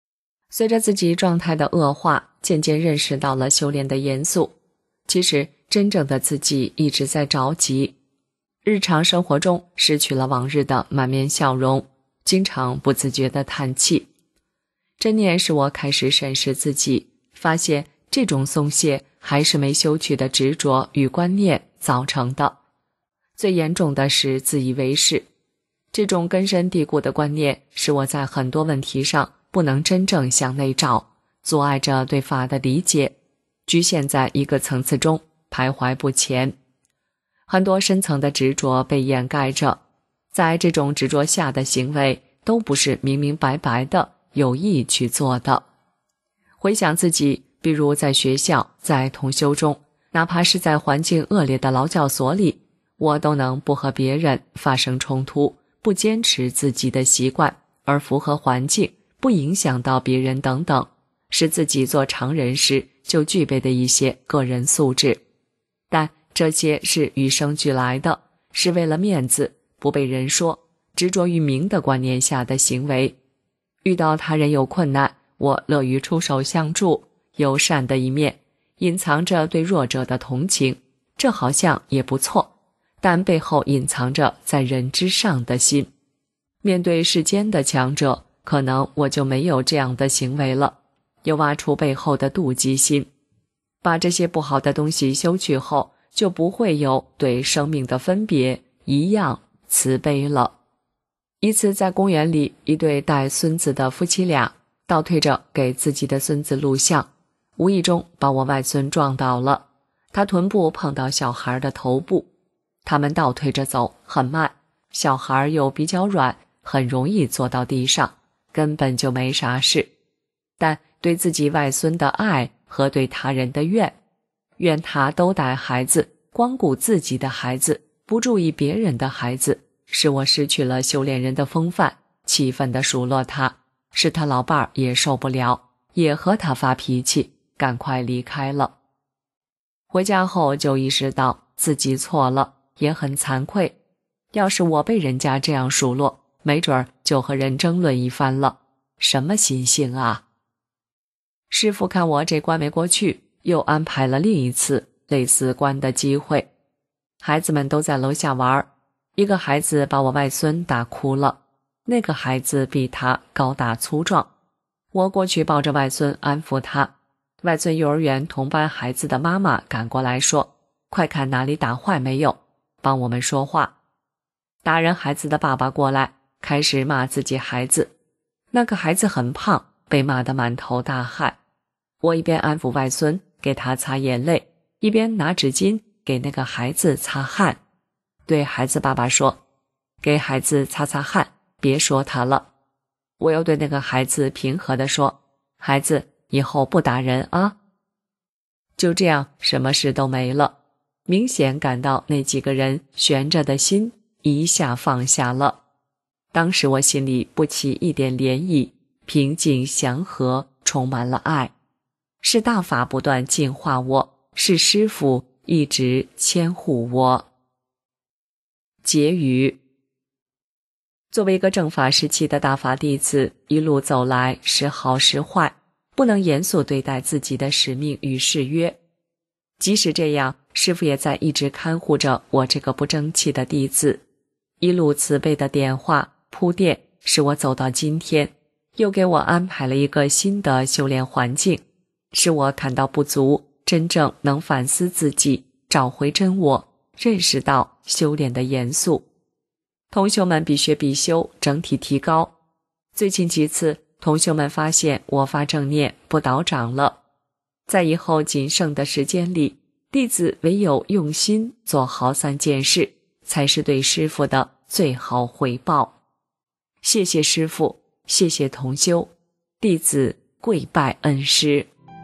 [SPEAKER 5] 随着自己状态的恶化，渐渐认识到了修炼的严肃。其实真正的自己一直在着急，日常生活中失去了往日的满面笑容，经常不自觉地叹气。这念使我开始审视自己，发现这种松懈还是没修去的执着与观念造成的。最严重的是自以为是，这种根深蒂固的观念使我在很多问题上不能真正向内照，阻碍着对法的理解，局限在一个层次中徘徊不前。很多深层的执着被掩盖着，在这种执着下的行为都不是明明白白的有意去做的。回想自己，比如在学校，在同修中，哪怕是在环境恶劣的劳教所里，我都能不和别人发生冲突，不坚持自己的习惯，而符合环境，不影响到别人等等，是自己做常人时就具备的一些个人素质。但这些是与生俱来的，是为了面子，不被人说，执着于名的观念下的行为。遇到他人有困难，我乐于出手相助，友善的一面，隐藏着对弱者的同情，这好像也不错，但背后隐藏着在人之上的心。面对世间的强者，可能我就没有这样的行为了，又挖出背后的妒忌心。把这些不好的东西修去后，就不会有对生命的分别，一样慈悲了。一次在公园里，一对带孙子的夫妻俩倒退着给自己的孙子录像，无意中把我外孙撞倒了，他臀部碰到小孩的头部。他们倒退着走，很慢，小孩又比较软，很容易坐到地上，根本就没啥事。但对自己外孙的爱和对他人的怨，怨他都带孩子，光顾自己的孩子，不注意别人的孩子，使我失去了修炼人的风范，气愤地数落他，是他老伴儿也受不了，也和他发脾气，赶快离开了。回家后就意识到自己错了，也很惭愧。要是我被人家这样数落，没准儿就和人争论一番了，什么心性啊！师父看我这关没过去，又安排了另一次类似关的机会。孩子们都在楼下玩，一个孩子把我外孙打哭了，那个孩子比他高大粗壮。我过去抱着外孙安抚他，外孙幼儿园同班孩子的妈妈赶过来说，快看哪里打坏没有，帮我们说话。打人孩子的爸爸过来，开始骂自己孩子，那个孩子很胖，被骂得满头大汗。我一边安抚外孙，给他擦眼泪，一边拿纸巾给那个孩子擦汗，对孩子爸爸说，给孩子擦擦汗，别说他了。我又对那个孩子平和地说，孩子以后不打人啊。就这样，什么事都没了。明显感到那几个人悬着的心一下放下了。当时我心里不起一点涟漪，平静祥和，充满了爱。是大法不断净化我，是师父一直牵护我。结语：作为一个正法时期的大法弟子，一路走来时好时坏，不能严肃对待自己的使命与誓约。即使这样，师父也在一直看护着我这个不争气的弟子，一路慈悲的点化铺垫，使我走到今天，又给我安排了一个新的修炼环境，使我看到不足，真正能反思自己，找回真我，认识到修炼的严肃。同修们必学必修，整体提高。最近几次，同修们发现我发正念不倒长了。在以后仅剩的时间里，弟子唯有用心做好三件事，才是对师父的最好回报。谢谢师父，谢谢同修，弟子跪拜恩师。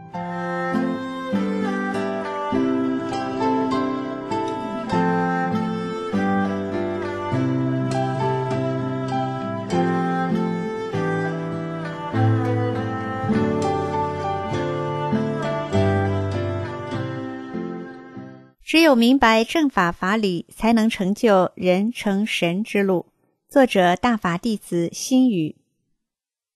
[SPEAKER 6] 只有明白正法法理，才能成就人成神之路。作者：大法弟子心语。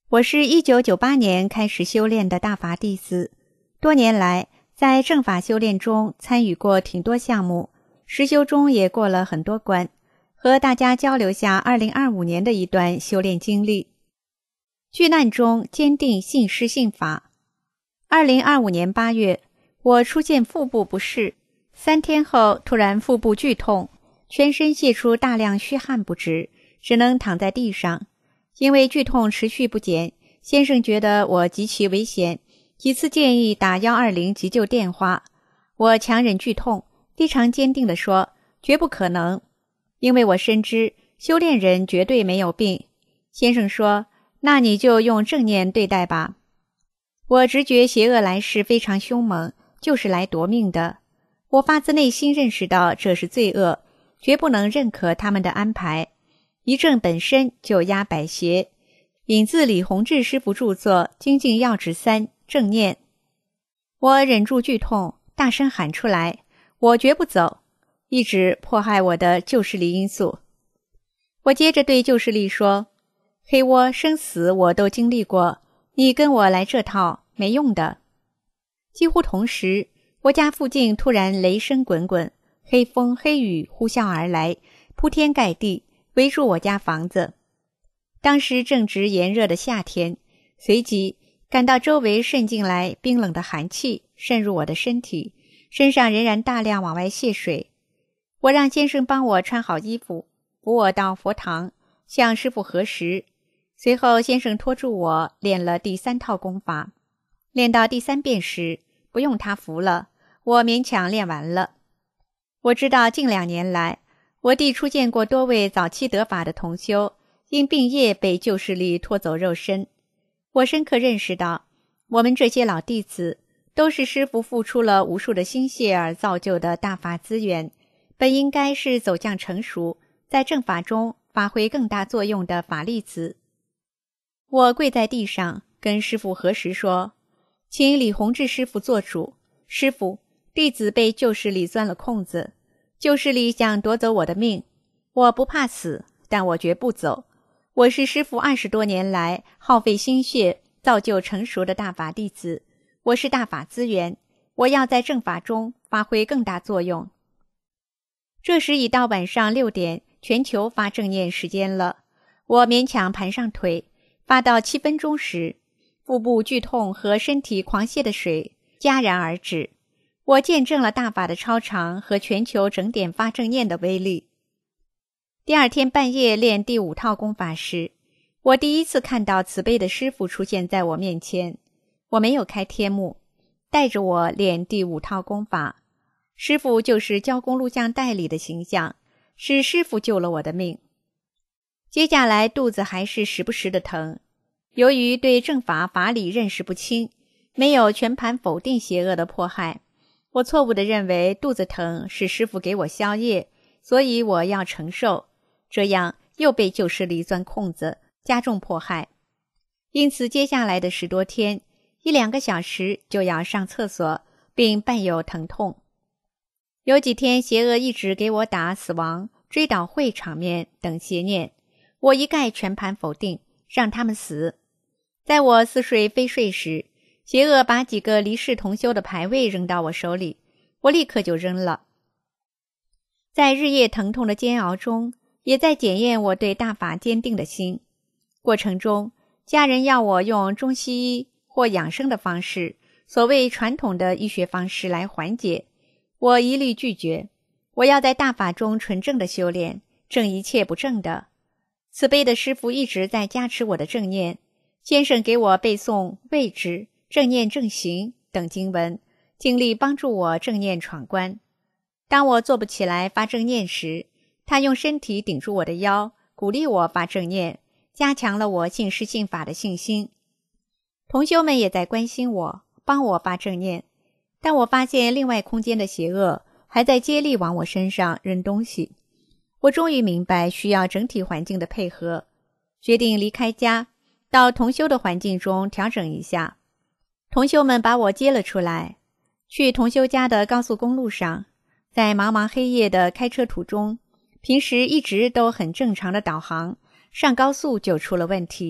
[SPEAKER 6] 我是一九九八年开始修炼的大法弟子，多年来在正法修炼中参与过挺多项目，实修中也过了很多关，和大家交流下二零二五年的一段修炼经历。巨难中坚定信师信法。二零二五年八月，我出现腹部不适，三天后突然腹部剧痛，全身泄出大量虚汗不止，只能躺在地上。因为剧痛持续不减，先生觉得我极其危险，几次建议打一二零急救电话。我强忍剧痛，非常坚定地说，绝不可能，因为我深知修炼人绝对没有病。先生说，那你就用正念对待吧。我直觉邪恶来势非常凶猛，就是来夺命的。我发自内心认识到这是罪恶，绝不能认可他们的安排。一正本身就压百邪，引自李洪志师父著作《精进要旨三》正念。我忍住剧痛，大声喊出来，我绝不走，一直迫害我的旧势力因素。我接着对旧势力说，黑窝生死我都经历过，你跟我来这套没用的。几乎同时，我家附近突然雷声滚滚，黑风黑雨呼啸而来，铺天盖地围住我家房子。当时正值炎热的夏天，随即感到周围渗进来冰冷的寒气渗入我的身体，身上仍然大量往外泄水。我让先生帮我穿好衣服，扶我到佛堂向师父核实。随后先生拖住我练了第三套功法，练到第三遍时不用他扶了，我勉强练完了。我知道近两年来我弟出现过多位早期得法的同修，因病业被旧势力拖走肉身。我深刻认识到，我们这些老弟子都是师父付出了无数的心血而造就的大法资源，本应该是走向成熟，在正法中发挥更大作用的法力子。我跪在地上跟师父核实说，请李洪志师父做主，师父，弟子被旧势力钻了空子，旧势力想夺走我的命，我不怕死，但我绝不走。我是师父二十多年来耗费心血造就成熟的大法弟子，我是大法资源，我要在正法中发挥更大作用。这时已到晚上六点，全球发正念时间了。我勉强盘上腿，发到七分钟时，腹部剧痛和身体狂泻的水戛然而止。我见证了大法的超常和全球整点发正念的威力。第二天半夜练第五套功法时，我第一次看到慈悲的师父出现在我面前。我没有开天幕，带着我练第五套功法。师父就是交公录像带里的形象，是师父救了我的命。接下来肚子还是时不时的疼，由于对正法法理认识不清，没有全盘否定邪恶的迫害，我错误地认为肚子疼是师父给我宵夜，所以我要承受，这样又被旧势力钻空子，加重迫害。因此接下来的十多天，一两个小时就要上厕所，并伴有疼痛。有几天邪恶一直给我打死亡、追悼会场面等邪念，我一概全盘否定，让他们死。在我似睡非睡时，邪恶把几个离世同修的牌位扔到我手里，我立刻就扔了。在日夜疼痛的煎熬中，也在检验我对大法坚定的心。过程中，家人要我用中西医或养生的方式，所谓传统的医学方式来缓解，我一律拒绝。我要在大法中纯正的修炼，正一切不正的。慈悲的师父一直在加持我的正念，先生给我背诵位置、正念正行等经文，尽力帮助我正念闯关。当我坐不起来发正念时，他用身体顶住我的腰，鼓励我发正念，加强了我信师信法的信心。同修们也在关心我，帮我发正念，但我发现另外空间的邪恶还在接力往我身上扔东西。我终于明白需要整体环境的配合，决定离开家，到同修的环境中调整一下。同修们把我接了出来，去同修家的高速公路上，在茫茫黑夜的开车途中，平时一直都很正常的导航，上高速就出了问题，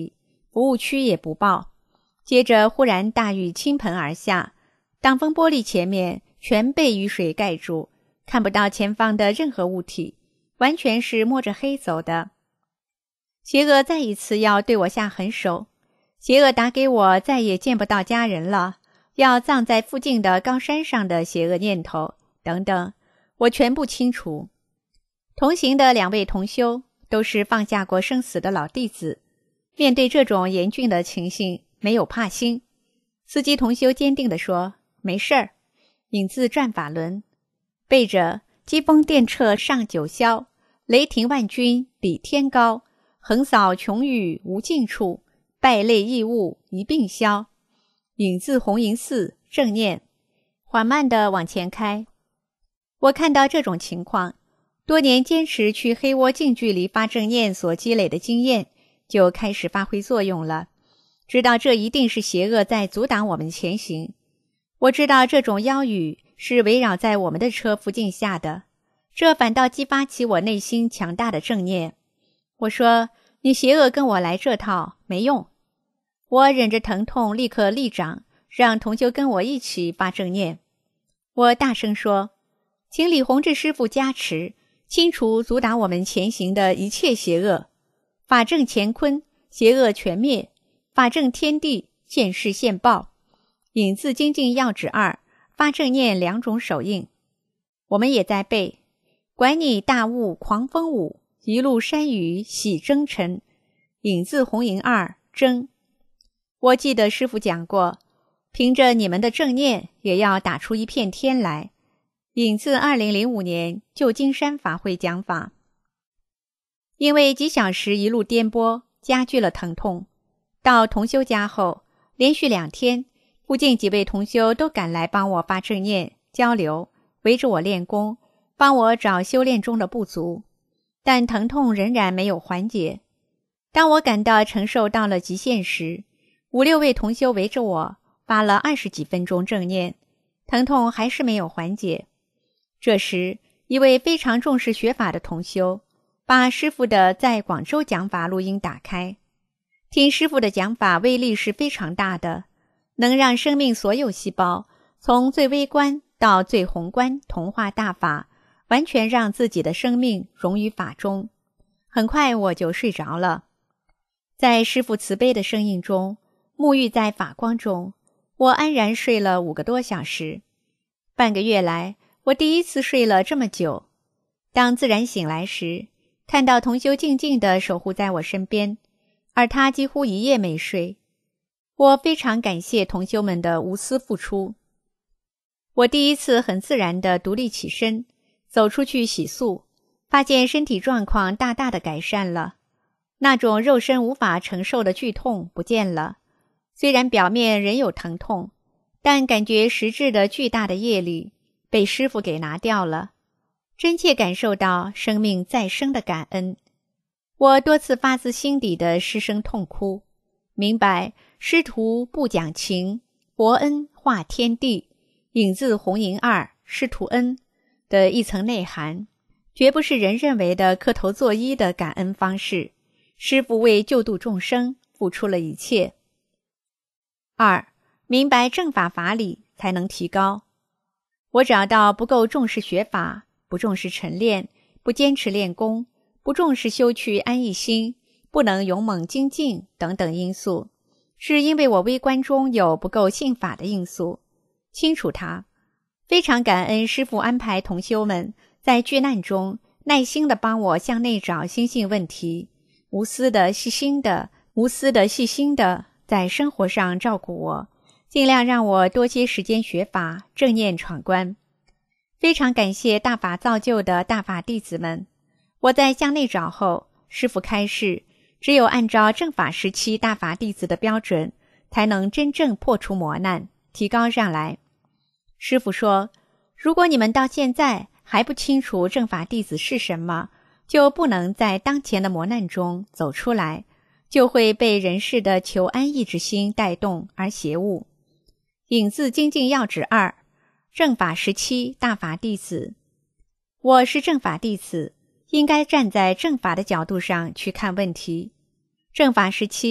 [SPEAKER 6] 服务区也不报。接着忽然大雨倾盆而下，挡风玻璃前面全被雨水盖住，看不到前方的任何物体，完全是摸着黑走的。邪恶再一次要对我下狠手，邪恶打给我再也见不到家人了，要葬在附近的高山上的邪恶念头等等，我全部清除。同行的两位同修都是放下过生死的老弟子，面对这种严峻的情形没有怕心。司机同修坚定地说，没事儿。引自转法轮，背着疾风电掣上九霄，雷霆万钧比天高，横扫穷宇无尽处，败类异物一并消。引自红银寺正念，缓慢地往前开。我看到这种情况，多年坚持去黑窝近距离发正念所积累的经验就开始发挥作用了，知道这一定是邪恶在阻挡我们前行。我知道这种妖语是围绕在我们的车附近下的，这反倒激发起我内心强大的正念。我说，你邪恶跟我来这套没用。我忍着疼痛立刻立掌，让同修跟我一起发正念。我大声说，请李洪志师父加持，清除阻挡我们前行的一切邪恶，法正乾坤，邪恶全灭，法正天地，现世现报。引自精进要旨二，发正念两种手印。我们也在背，管你大雾狂风舞，一路山雨喜征尘。引自红银二征。我记得师父讲过，凭着你们的正念也要打出一片天来。引自二零零五年旧金山法会讲法。因为几小时一路颠簸，加剧了疼痛。到同修家后，连续两天附近几位同修都赶来帮我发正念交流，围着我练功，帮我找修炼中的不足，但疼痛仍然没有缓解。当我感到承受到了极限时，五六位同修围着我发了二十几分钟正念，疼痛还是没有缓解。这时一位非常重视学法的同修把师父的在广州讲法录音打开，听师父的讲法威力是非常大的，能让生命所有细胞从最微观到最宏观同化大法，完全让自己的生命融于法中。很快我就睡着了，在师父慈悲的声音中，沐浴在法光中，我安然睡了五个多小时。半个月来，我第一次睡了这么久。当自然醒来时，看到同修静静地守护在我身边，而他几乎一夜没睡。我非常感谢同修们的无私付出。我第一次很自然地独立起身，走出去洗漱，发现身体状况大大的改善了，那种肉身无法承受的剧痛不见了。虽然表面仍有疼痛，但感觉实质的巨大的业力被师父给拿掉了，真切感受到生命再生的感恩。我多次发自心底的失声痛哭，明白师徒不讲情，博恩化天地，引自红银二师徒恩的一层内涵，绝不是人认为的磕头作揖的感恩方式。师父为救度众生付出了一切。二，明白正法法理才能提高。我找到不够重视学法，不重视晨练，不坚持练功，不重视修去安逸心，不能勇猛精进等等因素，是因为我微观中有不够信法的因素。清楚它，非常感恩师父安排同修们在巨难中耐心地帮我向内找心性问题，无私的细心的无私的细心的在生活上照顾我，尽量让我多些时间学法，正念闯关。非常感谢大法造就的大法弟子们。我在向内找后，师父开示，只有按照正法时期大法弟子的标准，才能真正破除磨难，提高上来。师父说，如果你们到现在还不清楚正法弟子是什么，就不能在当前的磨难中走出来，就会被人世的求安逸之心带动而邪误。引自精进要旨二，正法时期大法弟子。我是正法弟子，应该站在正法的角度上去看问题。正法时期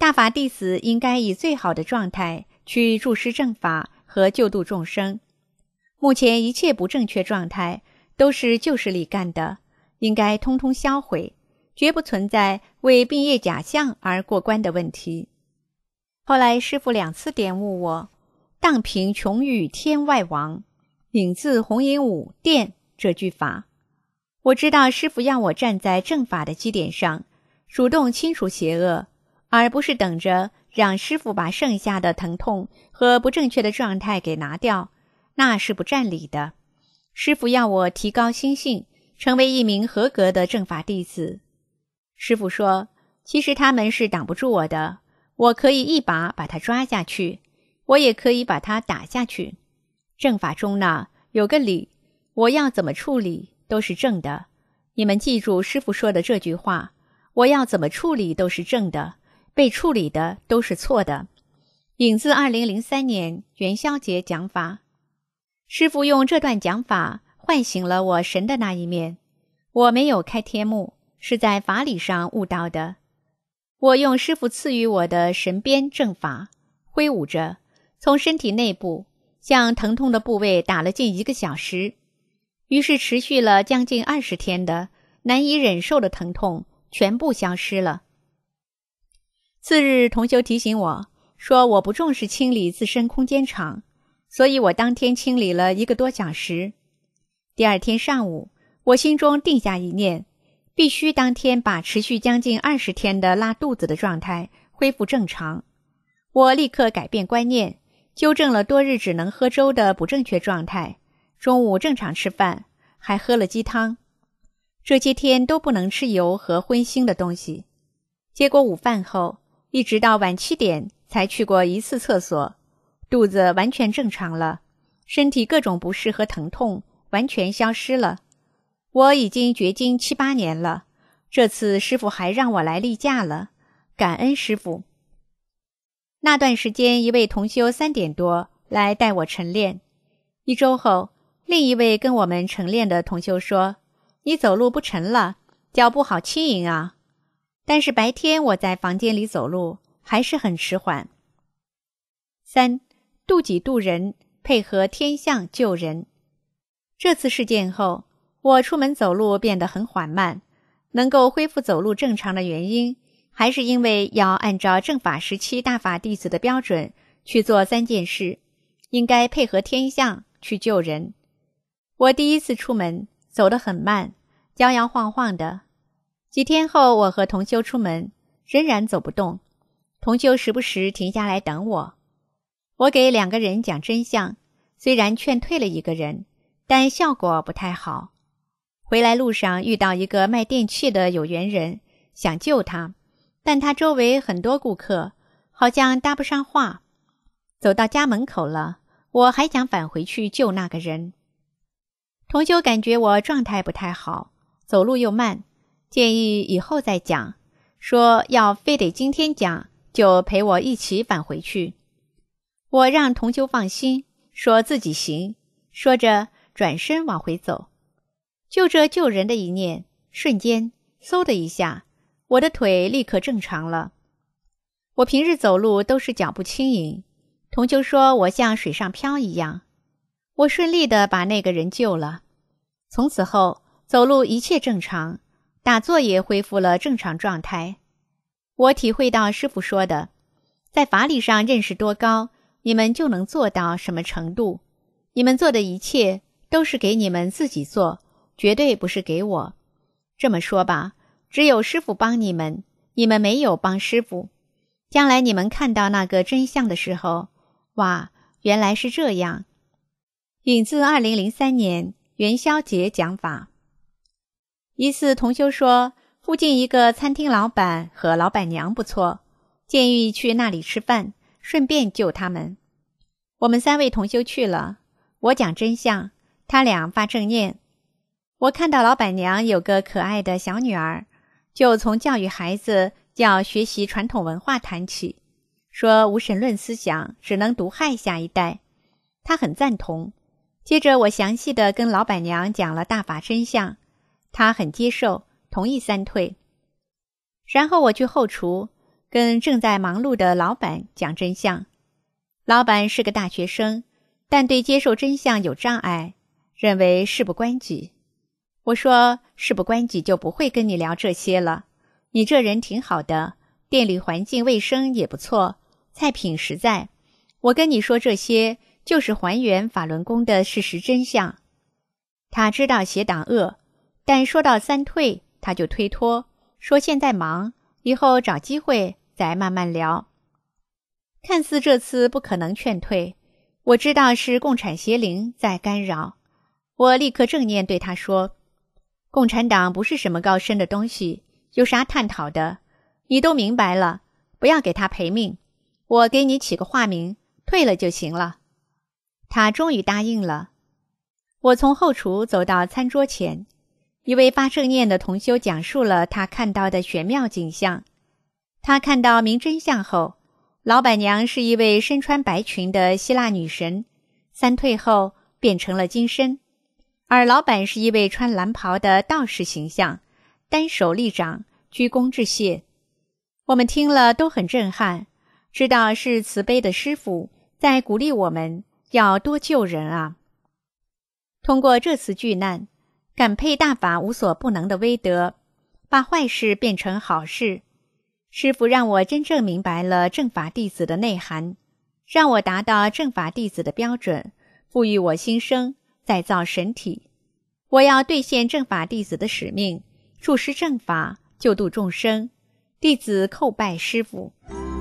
[SPEAKER 6] 大法弟子应该以最好的状态去注释正法和救度众生。目前一切不正确状态都是旧势力干的，应该通通销毁，绝不存在为并业假象而过关的问题。后来师父两次点悟我，荡平穷宇天外王，引自弘引五殿这句法。我知道师父要我站在正法的基点上，主动清除邪恶，而不是等着让师父把剩下的疼痛和不正确的状态给拿掉，那是不占理的。师父要我提高心性，成为一名合格的正法弟子。师父说，其实他们是挡不住我的，我可以一把把他抓下去，我也可以把他打下去。正法中呢，有个理，我要怎么处理都是正的。你们记住师父说的这句话，我要怎么处理都是正的，被处理的都是错的。引自二零零三年元宵节讲法。师父用这段讲法唤醒了我神的那一面。我没有开天目，是在法理上悟到的。我用师父赐予我的神鞭正法，挥舞着，从身体内部向疼痛的部位打了近一个小时，于是持续了将近二十天的难以忍受的疼痛全部消失了。次日同修提醒我说，我不重视清理自身空间场，所以我当天清理了一个多小时。第二天上午，我心中定下一念，必须当天把持续将近二十天的拉肚子的状态恢复正常。我立刻改变观念，纠正了多日只能喝粥的不正确状态，中午正常吃饭，还喝了鸡汤。这些天都不能吃油和荤腥的东西。结果午饭后，一直到晚七点才去过一次厕所，肚子完全正常了，身体各种不适和疼痛完全消失了。我已经绝经七八年了，这次师父还让我来例假了，感恩师父。那段时间，一位同修三点多来带我晨练。一周后，另一位跟我们晨练的同修说，你走路不沉了，脚步好轻盈啊。但是白天我在房间里走路还是很迟缓。三，度己度人，配合天象救人。这次事件后，我出门走路变得很缓慢，能够恢复走路正常的原因，还是因为要按照正法时期大法弟子的标准去做三件事，应该配合天象去救人。我第一次出门走得很慢，摇摇晃晃的。几天后，我和同修出门，仍然走不动。同修时不时停下来等我。我给两个人讲真相，虽然劝退了一个人，但效果不太好。回来路上遇到一个卖电器的有缘人，想救他，但他周围很多顾客，好像搭不上话。走到家门口了，我还想返回去救那个人。同修感觉我状态不太好，走路又慢，建议以后再讲，说要非得今天讲，就陪我一起返回去。我让同修放心，说自己行，说着转身往回走。就这救人的一念，瞬间嗖的一下，我的腿立刻正常了。我平日走路都是脚步轻盈，同修说我像水上漂一样。我顺利地把那个人救了。从此后走路一切正常，打坐也恢复了正常状态。我体会到师父说的，在法理上认识多高，你们就能做到什么程度。你们做的一切都是给你们自己做，绝对不是给我。这么说吧，只有师父帮你们，你们没有帮师父。将来你们看到那个真相的时候，哇，原来是这样。引自二零零三年元宵节讲法。一次同修说，附近一个餐厅老板和老板娘不错，建议去那里吃饭，顺便救他们。我们三位同修去了，我讲真相，他俩发正念。我看到老板娘有个可爱的小女儿，就从教育孩子要学习传统文化谈起，说无神论思想只能毒害下一代。他很赞同。接着我详细地跟老板娘讲了大法真相，他很接受，同意三退。然后我去后厨， 跟正在忙碌的老板讲真相。老板是个大学生，但对接受真相有障碍，认为事不关己。我说事不关己就不会跟你聊这些了，你这人挺好的，店里环境卫生也不错，菜品实在，我跟你说这些就是还原法轮功的事实真相。他知道邪党恶，但说到三退他就推脱，说现在忙，以后找机会再慢慢聊。看似这次不可能劝退，我知道是共产邪灵在干扰。我立刻正念对他说，共产党不是什么高深的东西，有啥探讨的，你都明白了，不要给他赔命，我给你起个化名，退了就行了。他终于答应了。我从后厨走到餐桌前，一位发正念的同修讲述了他看到的玄妙景象。他看到明真相后，老板娘是一位身穿白裙的希腊女神，三退后变成了金身，而老板是一位穿蓝袍的道士形象，单手立掌，鞠躬致谢。我们听了都很震撼，知道是慈悲的师父在鼓励我们要多救人啊。通过这次巨难，感佩大法无所不能的威德，把坏事变成好事。师父让我真正明白了正法弟子的内涵，让我达到正法弟子的标准，赋予我新生，再造神体。我要兑现正法弟子的使命，注释正法，救度众生。弟子叩拜师父。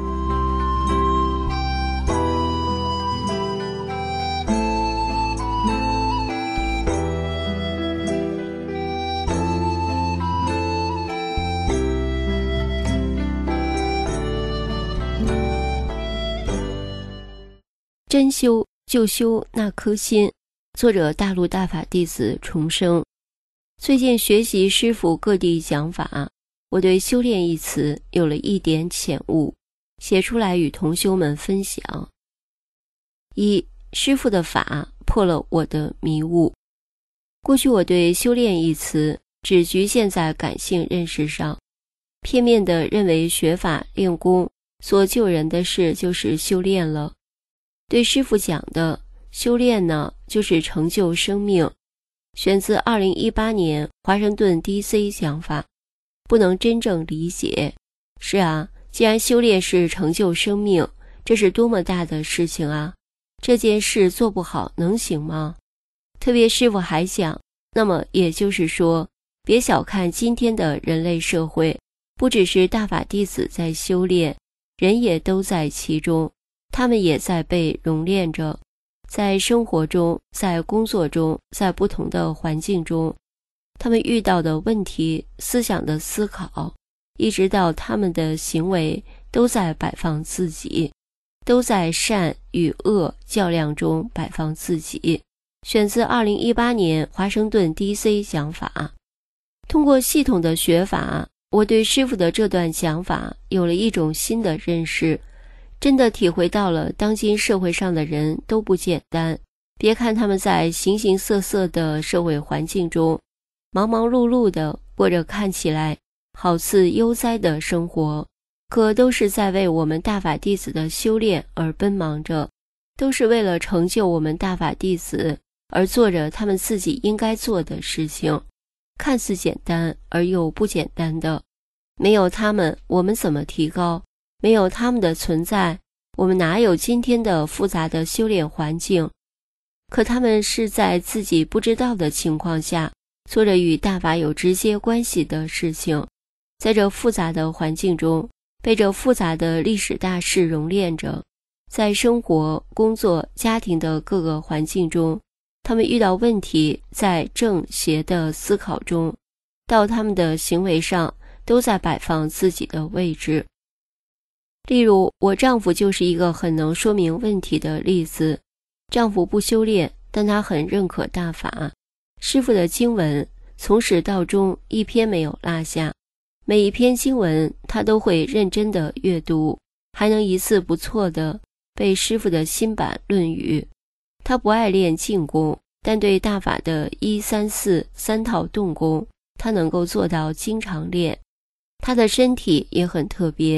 [SPEAKER 7] 真修就修那颗心。作者大陆大法弟子重生。最近学习师父各地讲法，我对修炼一词有了一点浅悟，写出来与同修们分享。一，师父的法破了我的迷雾。过去我对修炼一词只局限在感性认识上，片面地认为学法练功所救人的事就是修炼了。对师父讲的修炼呢，就是成就生命，选自二零一八年华盛顿 D C 讲法，不能真正理解。是啊，既然修炼是成就生命，这是多么大的事情啊！这件事做不好能行吗？特别师父还讲，那么也就是说，别小看今天的人类社会，不只是大法弟子在修炼，人也都在其中，他们也在被熔炼着，在生活中，在工作中，在不同的环境中，他们遇到的问题、思想的思考，一直到他们的行为，都在摆放自己，都在善与恶较量中摆放自己。选自二零一八年华盛顿 D C 讲法。通过系统的学法，我对师父的这段讲法有了一种新的认识，真的体会到了当今社会上的人都不简单。别看他们在形形色色的社会环境中忙忙碌碌的过着看起来好似悠哉的生活，可都是在为我们大法弟子的修炼而奔忙着，都是为了成就我们大法弟子而做着他们自己应该做的事情，看似简单而又不简单的。没有他们，我们怎么提高？没有他们的存在，我们哪有今天的复杂的修炼环境？可他们是在自己不知道的情况下，做着与大法有直接关系的事情，在这复杂的环境中，被这复杂的历史大事熔炼着。在生活、工作、家庭的各个环境中，他们遇到问题，在正邪的思考中，到他们的行为上，都在摆放自己的位置。例如，我丈夫就是一个很能说明问题的例子。丈夫不修炼，但他很认可大法。师父的经文从始到终一篇没有落下，每一篇经文他都会认真的阅读，还能一次不错的背师父的新版论语。他不爱练静功，但对大法的一三四三套动功，他能够做到经常练。他的身体也很特别，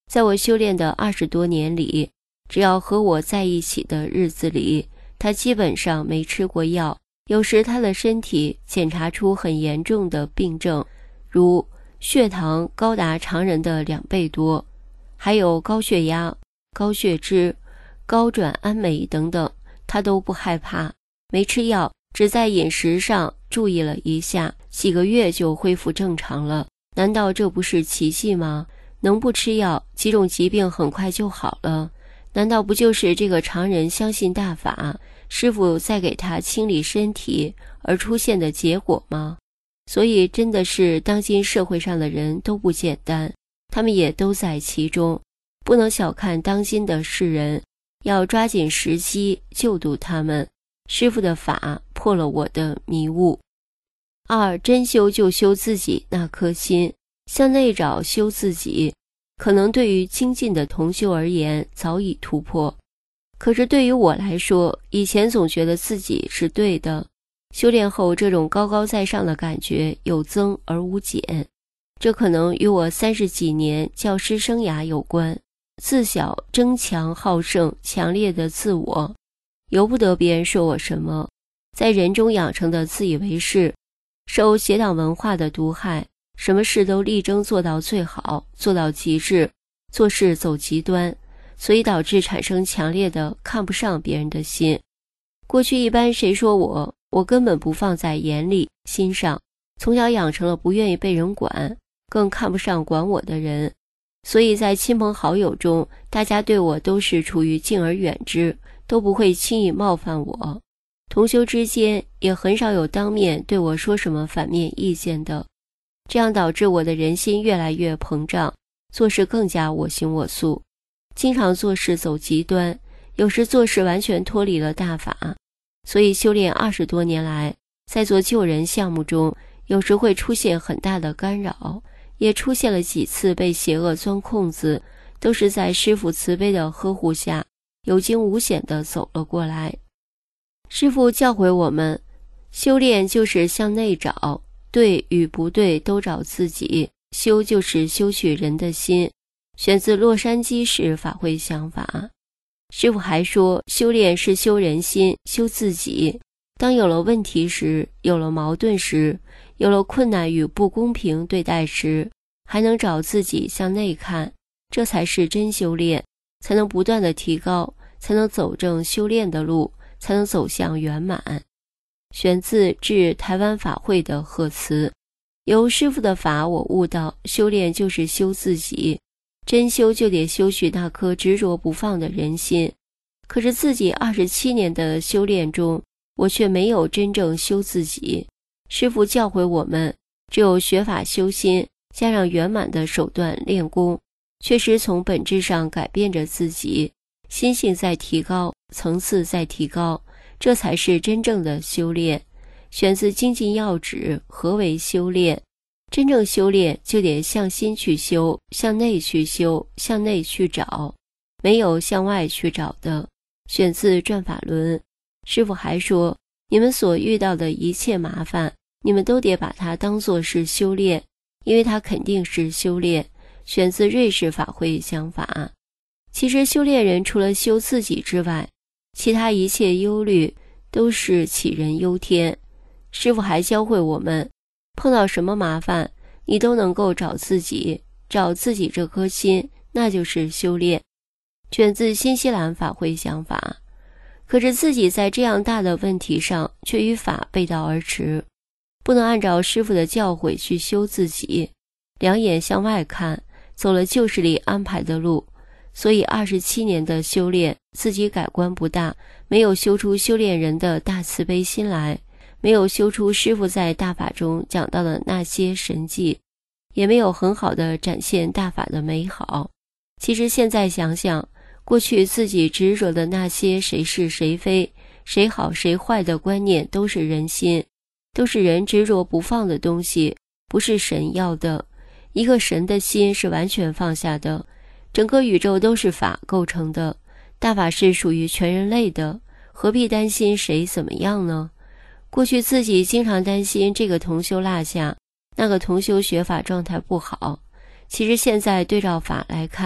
[SPEAKER 7] 在我修炼的二十多年里，只要和我在一起的日子里，他基本上没吃过药。有时他的身体检查出很严重的病症，如血糖高达常人的两倍多，还有高血压、高血脂、高转氨酶等等，他都不害怕，没吃药，只在饮食上注意了一下，几个月就恢复正常了。难道这不是奇迹吗？能不吃药，几种疾病很快就好了。难道不就是这个常人相信大法，师父在给他清理身体而出现的结果吗？所以真的是当今社会上的人都不简单，他们也都在其中，不能小看当今的世人，要抓紧时机救度他们。师父的法破了我的迷雾。二，真修就修自己那颗心，向内找修自己，可能对于精进的同修而言早已突破，可是对于我来说，以前总觉得自己是对的，修炼后这种高高在上的感觉有增而无减，这可能与我三十几年教师生涯有关。自小争强好胜，强烈的自我，由不得别人说我什么，在人中养成的自以为是，受邪党文化的毒害，什么事都力争做到最好，做到极致，做事走极端，所以导致产生强烈的看不上别人的心。过去一般谁说我，我根本不放在眼里心上，从小养成了不愿意被人管，更看不上管我的人，所以在亲朋好友中，大家对我都是处于敬而远之，都不会轻易冒犯我。同修之间也很少有当面对我说什么反面意见的，这样导致我的人心越来越膨胀，做事更加我行我素，经常做事走极端，有时做事完全脱离了大法。所以修炼二十多年来，在做救人项目中，有时会出现很大的干扰，也出现了几次被邪恶钻空子，都是在师父慈悲的呵护下，有惊无险地走了过来。师父教诲我们，修炼就是向内找，对与不对都找自己，修就是修取人的心，选自洛杉矶市法会想法。师父还说，修炼是修人心，修自己。当有了问题时，有了矛盾时，有了困难与不公平对待时，还能找自己向内看，这才是真修炼，才能不断的提高，才能走正修炼的路，才能走向圆满。选自致台湾法会的贺词。由师父的法，我悟到修炼就是修自己，真修就得修取那颗执着不放的人心。可是自己二十七年的修炼中，我却没有真正修自己。师父教诲我们，只有学法修心，加上圆满的手段练功，确实从本质上改变着自己，心性在提高，层次在提高，这才是真正的修炼。选自精进要旨，何为修炼？真正修炼就得向心去修，向内去修，向内去找，没有向外去找的。选自转法轮。师父还说，你们所遇到的一切麻烦，你们都得把它当作是修炼，因为它肯定是修炼。选自瑞士法会想法。其实修炼人除了修自己之外，其他一切忧虑都是杞人忧天。师父还教会我们，碰到什么麻烦，你都能够找自己，找自己这颗心，那就是修炼。选自新西兰法会想法。可是自己在这样大的问题上，却与法背道而驰，不能按照师父的教诲去修自己，两眼向外看，走了旧势力安排的路。所以二十七年的修炼，自己改观不大，没有修出修炼人的大慈悲心来，没有修出师父在大法中讲到的那些神迹，也没有很好的展现大法的美好。其实现在想想，过去自己执着的那些谁是谁非，谁好谁坏的观念，都是人心，都是人执着不放的东西，不是神要的。一个神的心是完全放下的，整个宇宙都是法构成的，大法是属于全人类的，何必担心谁怎么样呢？过去自己经常担心这个同修落下，那个同修学法状态不好，其实现在对照法来看，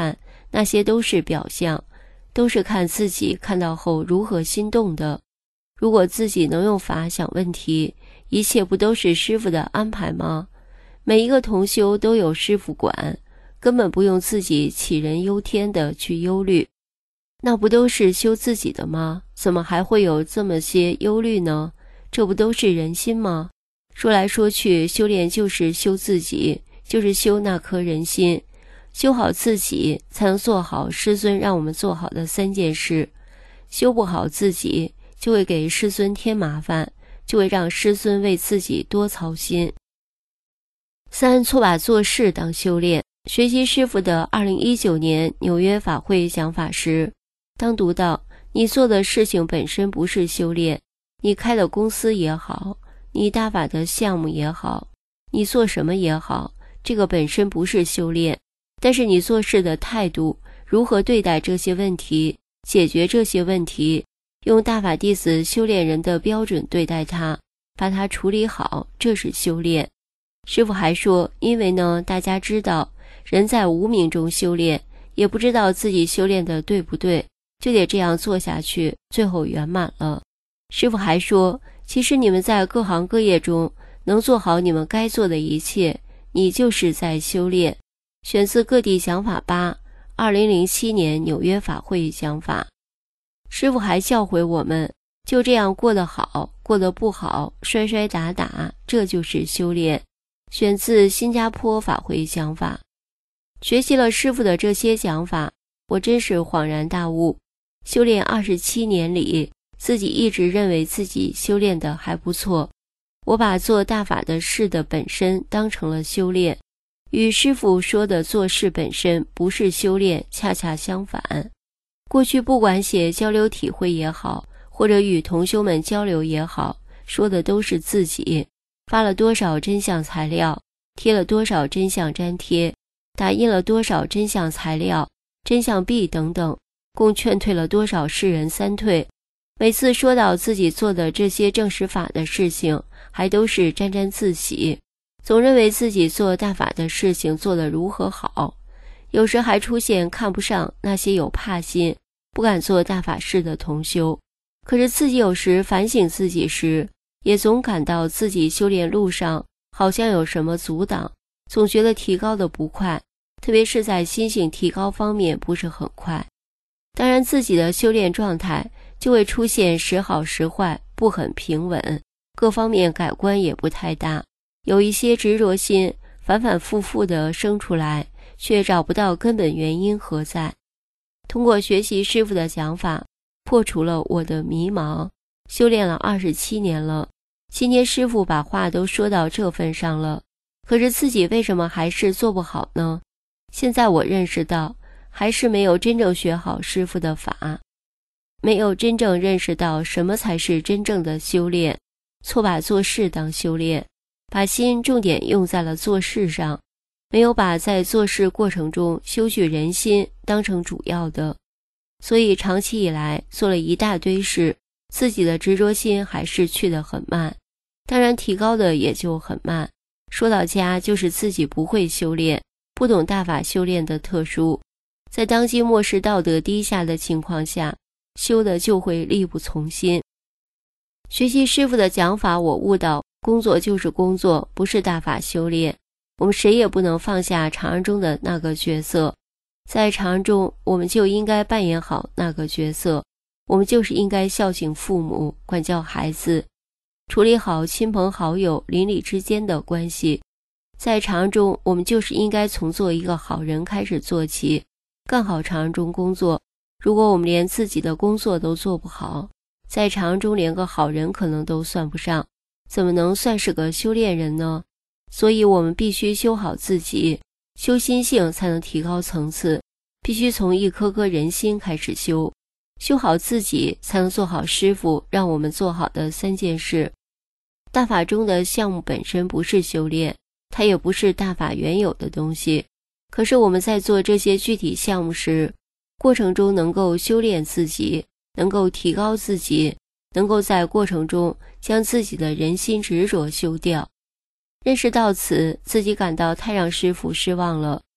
[SPEAKER 7] 那些都是表象，都是看自己看到后如何心动的。如果自己能用法想问题，一切不都是师父的安排吗？每一个同修都有师父管，根本不用自己杞人忧天的去忧虑。那不都是修自己的吗？怎么还会有这么些忧虑呢？这不都是人心吗？说来说去，修炼就是修自己，就是修那颗人心。修好自己，才能做好师尊让我们做好的三件事。修不好自己，就会给师尊添麻烦，就会让师尊为自己多操心。三，错把做事当修炼。学习师父的二零一九年纽约法会讲法时，当读到你做的事情本身不是修炼，你开的公司也好，你大法的项目也好，你做什么也好，这个本身不是修炼，但是你做事的态度，如何对待这些问题，解决这些问题，用大法弟子修炼人的标准对待它，把它处理好，这是修炼。师父还说，因为呢，大家知道人在无明中修炼，也不知道自己修炼的对不对，就得这样做下去，最后圆满了。师父还说，其实你们在各行各业中能做好你们该做的一切，你就是在修炼。选自各地讲法八，二零零七年纽约法会讲法。师父还教诲我们，就这样过得好，过得不好，摔摔打打，这就是修炼。选自新加坡法会讲法。学习了师父的这些讲法，我真是恍然大悟。修炼二十七年里，自己一直认为自己修炼的还不错。我把做大法的事的本身当成了修炼，与师父说的做事本身不是修炼恰恰相反。过去不管写交流体会也好，或者与同修们交流也好，说的都是自己，发了多少真相材料，贴了多少真相粘贴，打印了多少真相材料、真相币等等，共劝退了多少世人三退。每次说到自己做的这些证实法的事情，还都是沾沾自喜，总认为自己做大法的事情做得如何好。有时还出现看不上那些有怕心、不敢做大法事的同修。可是自己有时反省自己时，也总感到自己修炼路上好像有什么阻挡，总觉得提高的不快，特别是在心性提高方面不是很快。当然自己的修炼状态就会出现时好时坏，不很平稳，各方面改观也不太大，有一些执着心反反复复地生出来，却找不到根本原因何在。通过学习师父的讲法，破除了我的迷茫。修炼了二十七年了，今天师父把话都说到这份上了，可是自己为什么还是做不好呢？现在我认识到，还是没有真正学好师父的法，没有真正认识到什么才是真正的修炼，错把做事当修炼，把心重点用在了做事上，没有把在做事过程中修取人心当成主要的。所以长期以来做了一大堆事，自己的执着心还是去得很慢，当然提高的也就很慢。说到家，就是自己不会修炼，不懂大法修炼的特殊，在当今末世道德低下的情况下，修的就会力不从心。学习师父的讲法，我悟到工作就是工作，不是大法修炼。我们谁也不能放下长安中的那个角色，在长安中我们就应该扮演好那个角色，我们就是应该孝敬父母，管教孩子，处理好亲朋好友邻里之间的关系。在长安中，我们就是应该从做一个好人开始做起，干好长安中工作。如果我们连自己的工作都做不好，在长安中连个好人可能都算不上，怎么能算是个修炼人呢？所以我们必须修好自己，修心性才能提高层次，必须从一颗颗人心开始修，修好自己才能做好师父让我们做好的三件事。大法中的项目本身不是修炼，它也不是大法原有的东西，可是我们在做这些具体项目时，过程中能够修炼自己，能够提高自己，能够在过程中将自己的人心执着修掉。认识到此，自己感到太让师父失望了。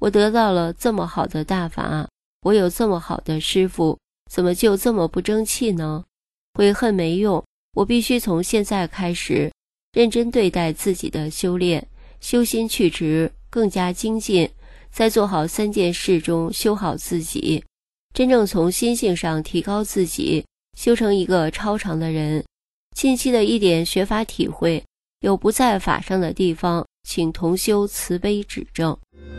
[SPEAKER 7] 我得到了这么好的大法，我有这么好的师父，怎么就这么不争气呢？悔恨没用，我必须从现在开始认真对待自己的修炼，修心去直，更加精进，在做好三件事中修好自己，真正从心性上提高自己，修成一个超常的人。近期的一点学法体会，有不在法上的地方，请同修慈悲指正。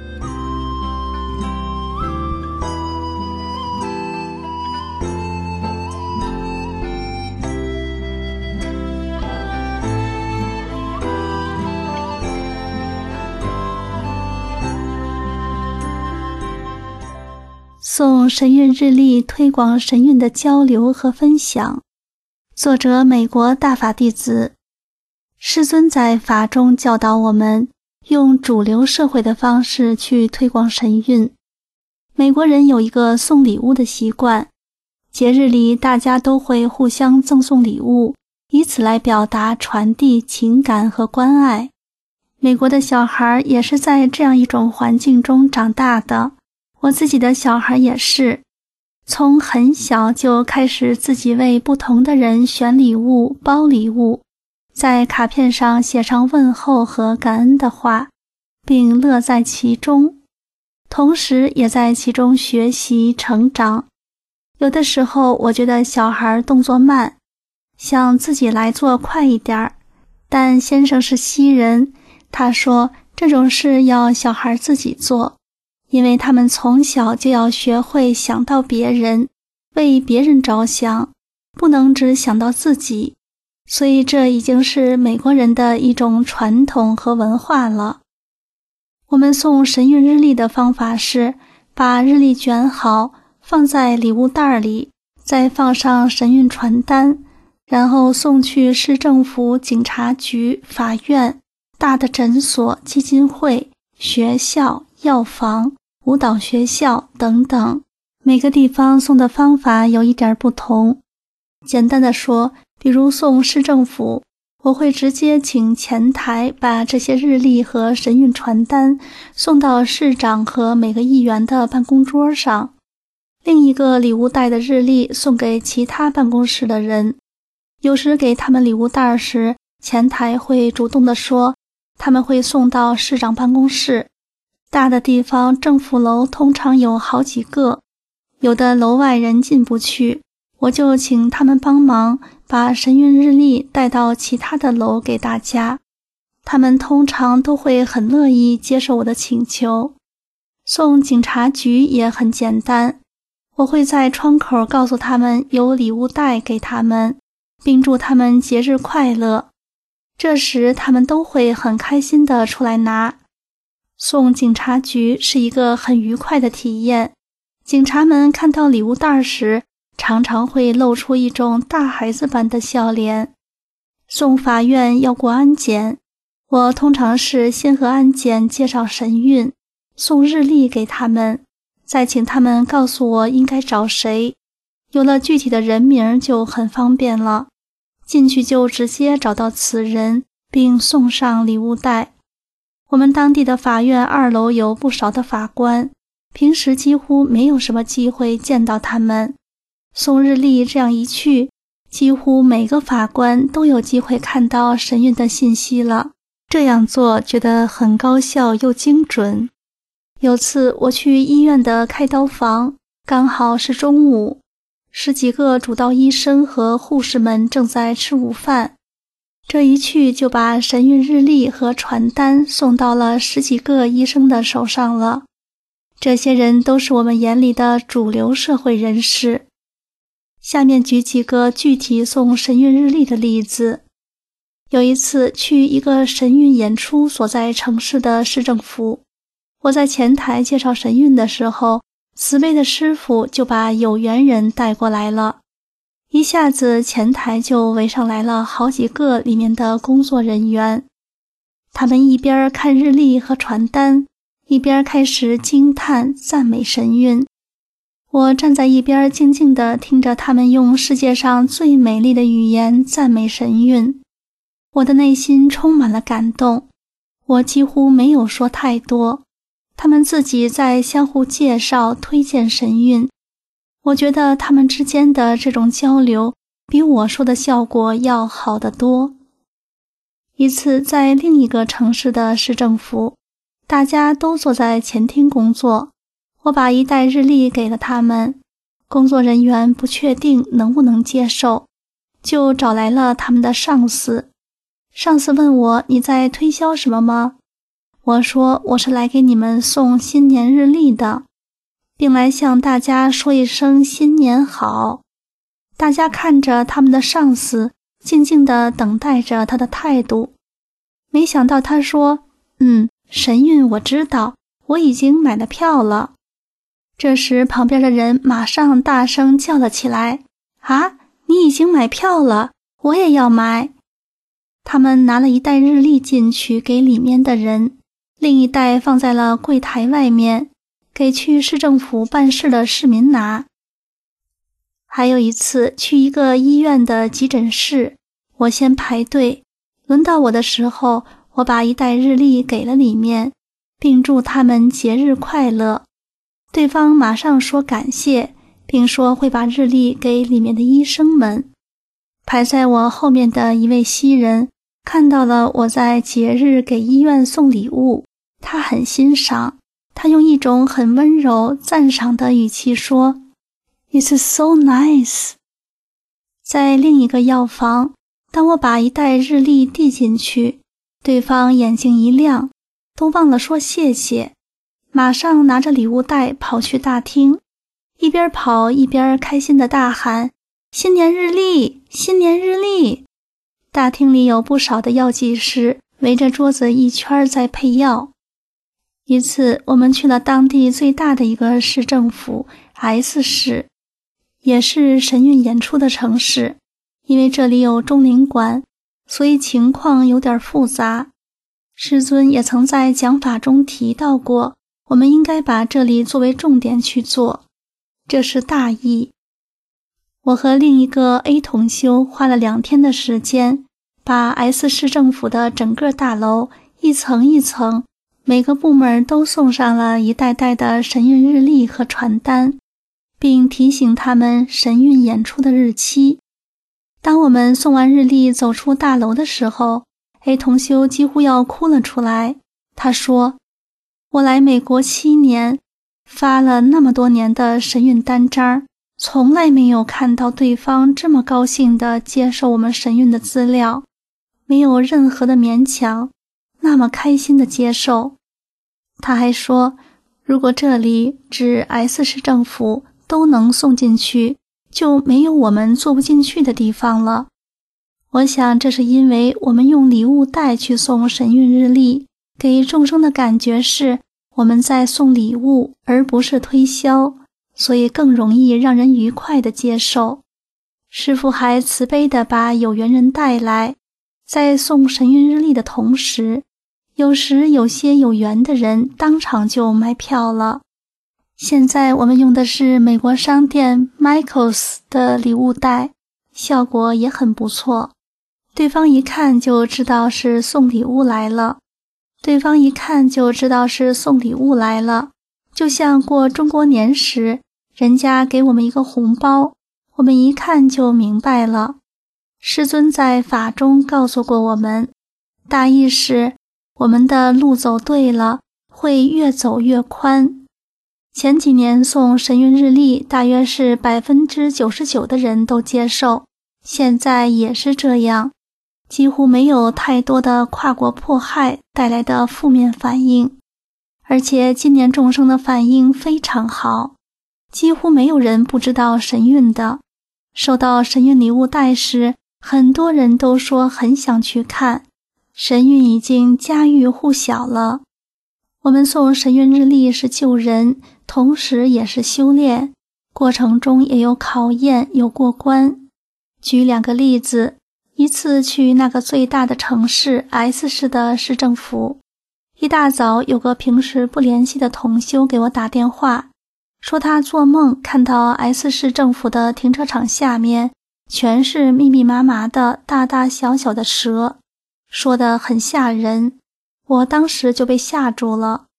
[SPEAKER 8] 诵神韵日历，推广神韵的交流和分享。作者美国大法弟子。师尊在法中教导我们用主流社会的方式去推广神韵。美国人有一个送礼物的习惯，节日里大家都会互相赠送礼物，以此来表达传递情感和关爱。美国的小孩也是在这样一种环境中长大的，我自己的小孩也是，从很小就开始自己为不同的人选礼物、包礼物，在卡片上写上问候和感恩的话，并乐在其中，同时也在其中学习成长。有的时候我觉得小孩动作慢，想自己来做快一点，但先生是西人，他说这种事要小孩自己做，因为他们从小就要学会想到别人，为别人着想，不能只想到自己，所以这已经是美国人的一种传统和文化了。我们送神韵日历的方法是把日历卷好，放在礼物袋里，再放上神韵传单，然后送去市政府、警察局、法院、大的诊所、基金会、学校、药房、舞蹈学校等等。每个地方送的方法有一点不同。简单的说，比如送市政府，我会直接请前台把这些日历和神韵传单送到市长和每个议员的办公桌上。另一个礼物袋的日历送给其他办公室的人，有时给他们礼物袋时，前台会主动地说他们会送到市长办公室。大的地方政府楼通常有好几个，有的楼外人进不去，我就请他们帮忙把神韵日历带到其他的楼给大家，他们通常都会很乐意接受我的请求。送警察局也很简单，我会在窗口告诉他们有礼物袋给他们，并祝他们节日快乐，这时他们都会很开心地出来拿。送警察局是一个很愉快的体验，警察们看到礼物袋时常常会露出一种大孩子般的笑脸。送法院要过安检，我通常是先和安检介绍神韵，送日历给他们，再请他们告诉我应该找谁，有了具体的人名就很方便了，进去就直接找到此人，并送上礼物袋。我们当地的法院二楼有不少的法官，平时几乎没有什么机会见到他们。送日历这样一去，几乎每个法官都有机会看到神韵的信息了。这样做觉得很高效又精准。有次我去医院的开刀房，刚好是中午，十几个主刀医生和护士们正在吃午饭。这一去就把神韵日历和传单送到了十几个医生的手上了。这些人都是我们眼里的主流社会人士。下面举几个具体送神韵日历的例子。有一次去一个神韵演出所在城市的市政府，我在前台介绍神韵的时候，慈悲的师父就把有缘人带过来了。一下子前台就围上来了好几个里面的工作人员，他们一边看日历和传单，一边开始惊叹赞美神韵。我站在一边静静地听着他们用世界上最美丽的语言赞美神韵，我的内心充满了感动。我几乎没有说太多， 他们自己在相互介绍、推荐神韵。我觉得他们之间的这种交流比我说的效果要好得多。一次在另一个城市的市政府，大家都坐在前厅工作，我把一袋日历给了他们，工作人员不确定能不能接受，就找来了他们的上司。上司问我，你在推销什么吗？我说，我是来给你们送新年日历的，并来向大家说一声新年好。大家看着他们的上司，静静地等待着他的态度。没想到他说，嗯，神韵我知道，我已经买了票了。这时旁边的人马上大声叫了起来，啊，你已经买票了，我也要买。他们拿了一袋日历进去给里面的人，另一袋放在了柜台外面，给去市政府办事的市民拿。还有一次去一个医院的急诊室，我先排队，轮到我的时候，我把一袋日历给了里面，并祝他们节日快乐。对方马上说感谢，并说会把日历给里面的医生们。排在我后面的一位西人看到了我在节日给医院送礼物，他很欣赏，他用一种很温柔赞赏的语气说， It's so nice。 在另一个药房，当我把一袋日历递进去，对方眼睛一亮，都忘了说谢谢，马上拿着礼物袋跑去大厅，一边跑一边开心地大喊，新年日历，新年日历。大厅里有不少的药剂师围着桌子一圈在配药。一次我们去了当地最大的一个市政府 S 市，也是神韵演出的城市，因为这里有钟灵馆，所以情况有点复杂。师尊也曾在讲法中提到过，我们应该把这里作为重点去做，这是大义。我和另一个 A 同修花了两天的时间，把 S 市政府的整个大楼一层一层，每个部门都送上了一袋袋的神韵日历和传单，并提醒他们神韵演出的日期。当我们送完日历走出大楼的时候， A 同修几乎要哭了出来。他说，我来美国七年，发了那么多年的神韵单张，从来没有看到对方这么高兴地接受我们神韵的资料，没有任何的勉强，那么开心地接受。他还说，如果这里指 S 市政府都能送进去，就没有我们做不进去的地方了。我想这是因为我们用礼物袋去送神韵日历，给众生的感觉是我们在送礼物，而不是推销，所以更容易让人愉快地接受。师父还慈悲地把有缘人带来，在送神韵日历的同时，有时有些有缘的人当场就买票了。现在我们用的是美国商店 Michaels 的礼物袋，效果也很不错。对方一看就知道是送礼物来了，对方一看就知道是送礼物来了，就像过中国年时，人家给我们一个红包，我们一看就明白了。师尊在法中告诉过我们，大意是我们的路走对了，会越走越宽。前几年送神韵日历，大约是 百分之九十九 的人都接受，现在也是这样，几乎没有太多的跨国迫害带来的负面反应，而且今年众生的反应非常好，几乎没有人不知道神韵的。收到神韵礼物袋时，很多人都说很想去看，神韵已经家喻户晓了。我们送神韵日历是救人，同时也是修炼，过程中也有考验，有过关。举两个例子，一次去那个最大的城市 S 市的市政府，一大早有个平时不联系的同修给我打电话，说他做梦看到 S 市政府的停车场下面全是密密麻麻的大大小小的蛇，说得很吓人。我当时就被吓住了。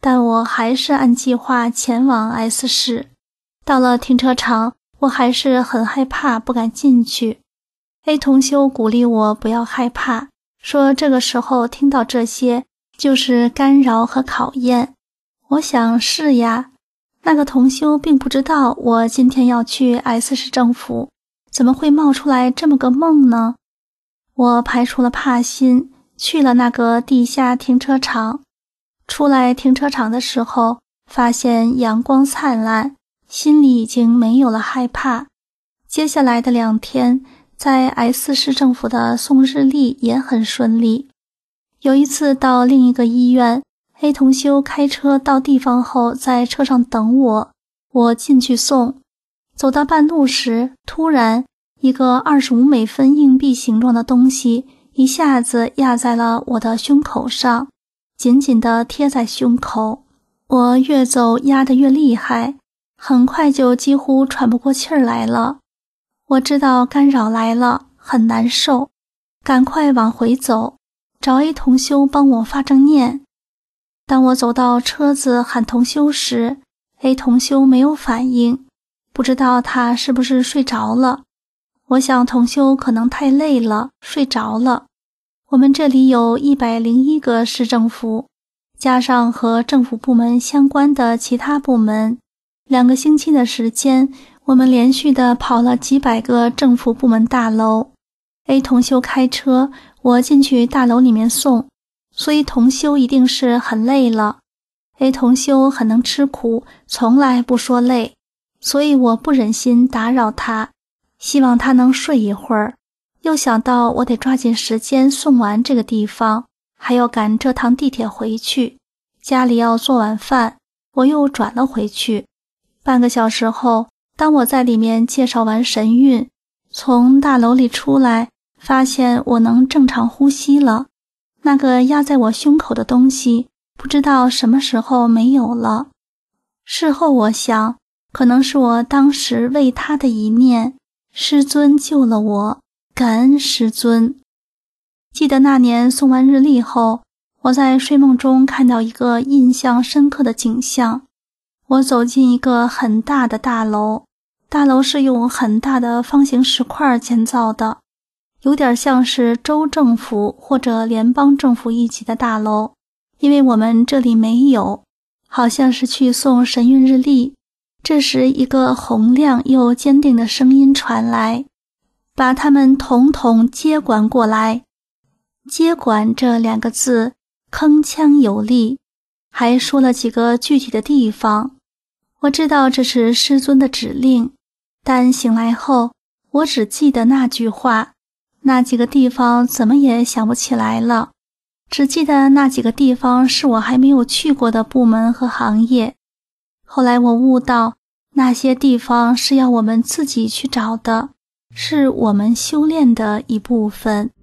[SPEAKER 8] 但我还是按计划前往 S 市。到了停车场，我还是很害怕，不敢进去。A 同修鼓励我不要害怕，说这个时候听到这些就是干扰和考验。我想是呀，那个同修并不知道我今天要去 S 市政府，怎么会冒出来这么个梦呢？我排除了怕心，去了那个地下停车场。出来停车场的时候，发现阳光灿烂，心里已经没有了害怕。接下来的两天，在 S 市政府的送日历也很顺利。有一次到另一个医院， A 同修开车到地方后在车上等我，我进去送。走到半路时，突然一个二十五美分硬币形状的东西一下子压在了我的胸口上，紧紧地贴在胸口。我越走压得越厉害，很快就几乎喘不过气儿来了。我知道干扰来了，很难受，赶快往回走，找 A 同修帮我发正念。当我走到车子喊同修时， A 同修没有反应，不知道他是不是睡着了。我想同修可能太累了，睡着了。我们这里有一百零一个市政府，加上和政府部门相关的其他部门，两个星期的时间，我们连续的跑了几百个政府部门大楼。A 同修开车，我进去大楼里面送，所以同修一定是很累了。A 同修很能吃苦，从来不说累，所以我不忍心打扰他，希望他能睡一会儿。又想到我得抓紧时间送完这个地方，还要赶这趟地铁回去，家里要做晚饭，我又转了回去。半个小时后，当我在里面介绍完神韵，从大楼里出来，发现我能正常呼吸了。那个压在我胸口的东西，不知道什么时候没有了。事后我想，可能是我当时为他的一念，师尊救了我，感恩师尊。记得那年送完日历后，我在睡梦中看到一个印象深刻的景象。我走进一个很大的大楼，大楼是用很大的方形石块建造的，有点像是州政府或者联邦政府一级的大楼，因为我们这里没有，好像是去送神韵日历。这时一个洪亮又坚定的声音传来，把他们统统接管过来。接管这两个字铿锵有力，还说了几个具体的地方。我知道这是师尊的指令，但醒来后我只记得那句话，那几个地方怎么也想不起来了，只记得那几个地方是我还没有去过的部门和行业。后来我悟到，那些地方是要我们自己去找的，是我们修炼的一部分。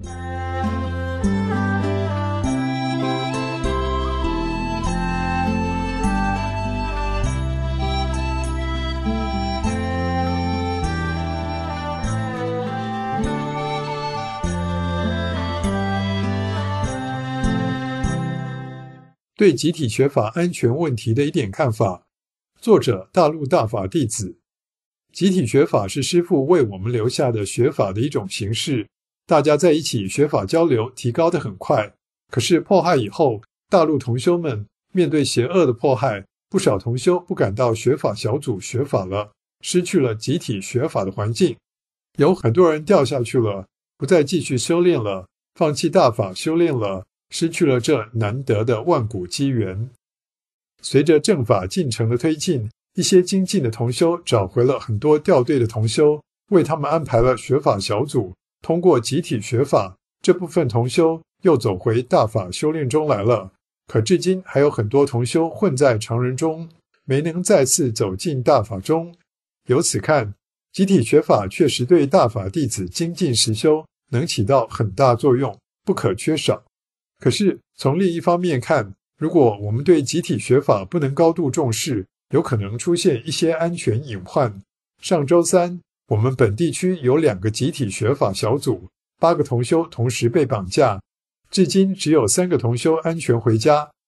[SPEAKER 9] 对集体学法安全问题的一点看法。作者：大陆大法弟子。集体学法是师父为我们留下的学法的一种形式，大家在一起学法交流，提高得很快。可是迫害以后，大陆同修们面对邪恶的迫害，不少同修不敢到学法小组学法了，失去了集体学法的环境。有很多人掉下去了，不再继续修炼了，放弃大法修炼了，失去了这难得的万古机缘。随着正法进程的推进，一些精进的同修找回了很多掉队的同修，为他们安排了学法小组，通过集体学法，这部分同修又走回大法修炼中来了。可至今还有很多同修混在常人中，没能再次走进大法中。由此看，集体学法确实对大法弟子精进实修能起到很大作用，不可缺少。可是从另一方面看，如果我们对集体学法不能高度重视，有可能出现一些安全隐患。上周三，我们本地区有两个集体学法小组，八个同修同时被绑架，至今只有三个同修安全回家，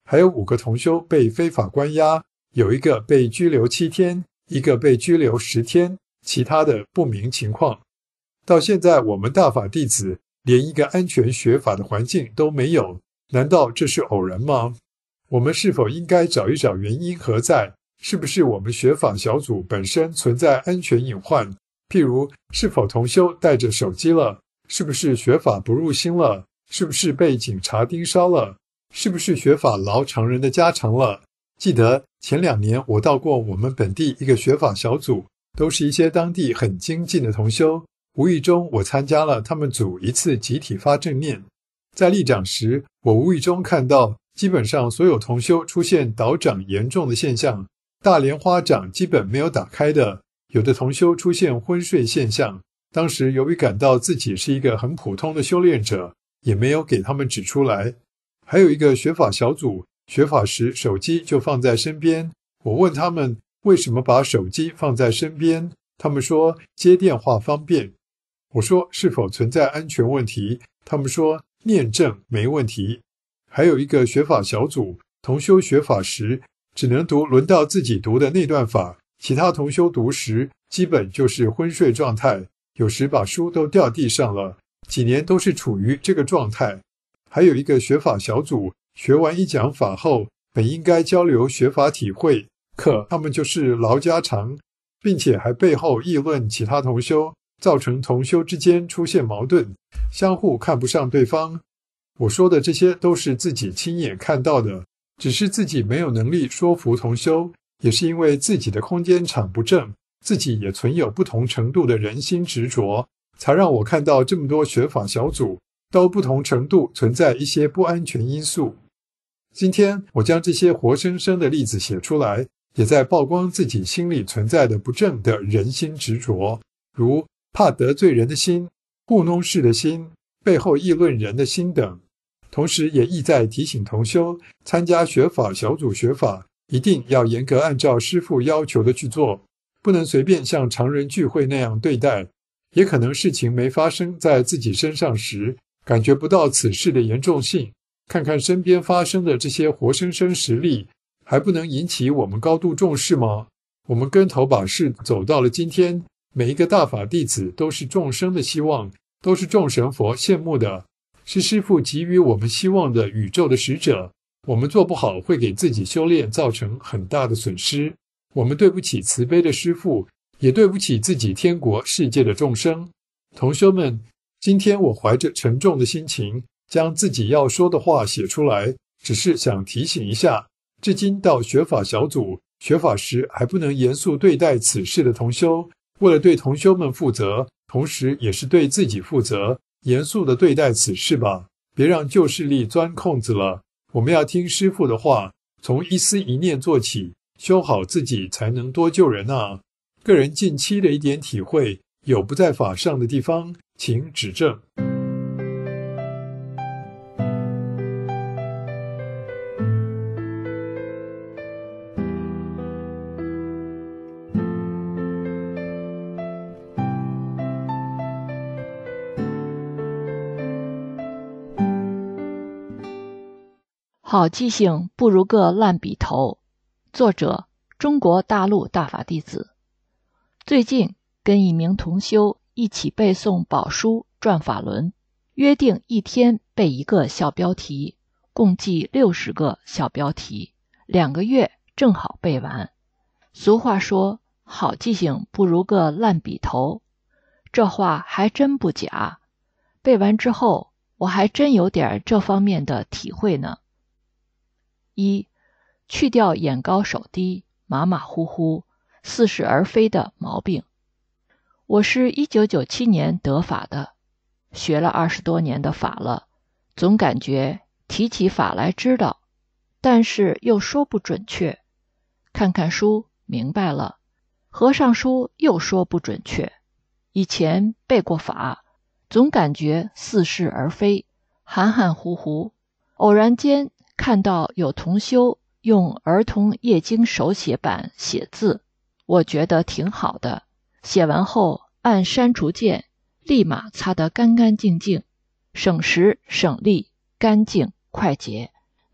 [SPEAKER 9] 还有五个同修被非法关押，有一个被拘留七天，一个被拘留十天，其他的不明情况。到现在我们大法弟子连一个安全学法的环境都没有，难道这是偶然吗？我们是否应该找一找原因何在？是不是我们学法小组本身存在安全隐患？譬如是否同修带着手机了？是不是学法不入心了？是不是被警察盯梢了？是不是学法劳常人的家常了？记得前两年我到过我们本地一个学法小组，都是一些当地很精进的同修，无意中我参加了他们组一次集体发正念。在立掌时，我无意中看到基本上所有同修出现倒掌严重的现象，大莲花掌基本没有打开的，有的同修出现昏睡现象。当时由于感到自己是一个很普通的修炼者，也没有给他们指出来。还有一个学法小组，学法时手机就放在身边，我问他们为什么把手机放在身边，他们说接电话方便。我说是否存在安全问题，他们说念正没问题。还有一个学法小组，同修学法时只能读轮到自己读的那段法，其他同修读时基本就是昏睡状态，有时把书都掉地上了，几年都是处于这个状态。还有一个学法小组，学完一讲法后本应该交流学法体会，可他们就是唠家常，并且还背后议论其他同修，造成同修之间出现矛盾，相互看不上对方。我说的这些都是自己亲眼看到的，只是自己没有能力说服同修，也是因为自己的空间场不正，自己也存有不同程度的人心执着，才让我看到这么多学法小组都不同程度存在一些不安全因素。今天我将这些活生生的例子写出来，也在曝光自己心里存在的不正的人心执着，如怕得罪人的心、糊弄事的心、背后议论人的心等。同时也意在提醒同修，参加学法小组学法一定要严格按照师父要求的去做，不能随便像常人聚会那样对待。也可能事情没发生在自己身上时，感觉不到此事的严重性，看看身边发生的这些活生生实例，还不能引起我们高度重视吗？我们跟头把事走到了今天，每一个大法弟子都是众生的希望，都是众神佛羡慕的，是师父给予我们希望的宇宙的使者。我们做不好会给自己修炼造成很大的损失，我们对不起慈悲的师父，也对不起自己天国世界的众生。同修们，今天我怀着沉重的心情将自己要说的话写出来，只是想提醒一下，至今到学法小组学法时还不能严肃对待此事的同修，为了对同修们负责，同时也是对自己负责，严肃地对待此事吧，别让旧势力钻空子了。我们要听师父的话，从一思一念做起，修好自己才能多救人啊。个人近期的一点体会，有不在法上的地方，请指正。
[SPEAKER 10] 好记性不如个烂笔头。作者：中国大陆大法弟子。最近跟一名同修一起背诵宝书转法轮，约定一天背一个小标题，共计六十个小标题，两个月正好背完。俗话说，好记性不如个烂笔头，这话还真不假。背完之后，我还真有点这方面的体会呢。一、去掉眼高手低、马马虎虎、似是而非的毛病。我是一九九七年得法的，学了二十多年的法了，总感觉提起法来知道，但是又说不准确。看看书明白了，合上书又说不准确。以前背过法，总感觉似是而非，含含糊糊。偶然间看到有同修用儿童页经手写版写字，我觉得挺好的，写完后按删除键立马擦得干干净净，省时省力，干净快捷。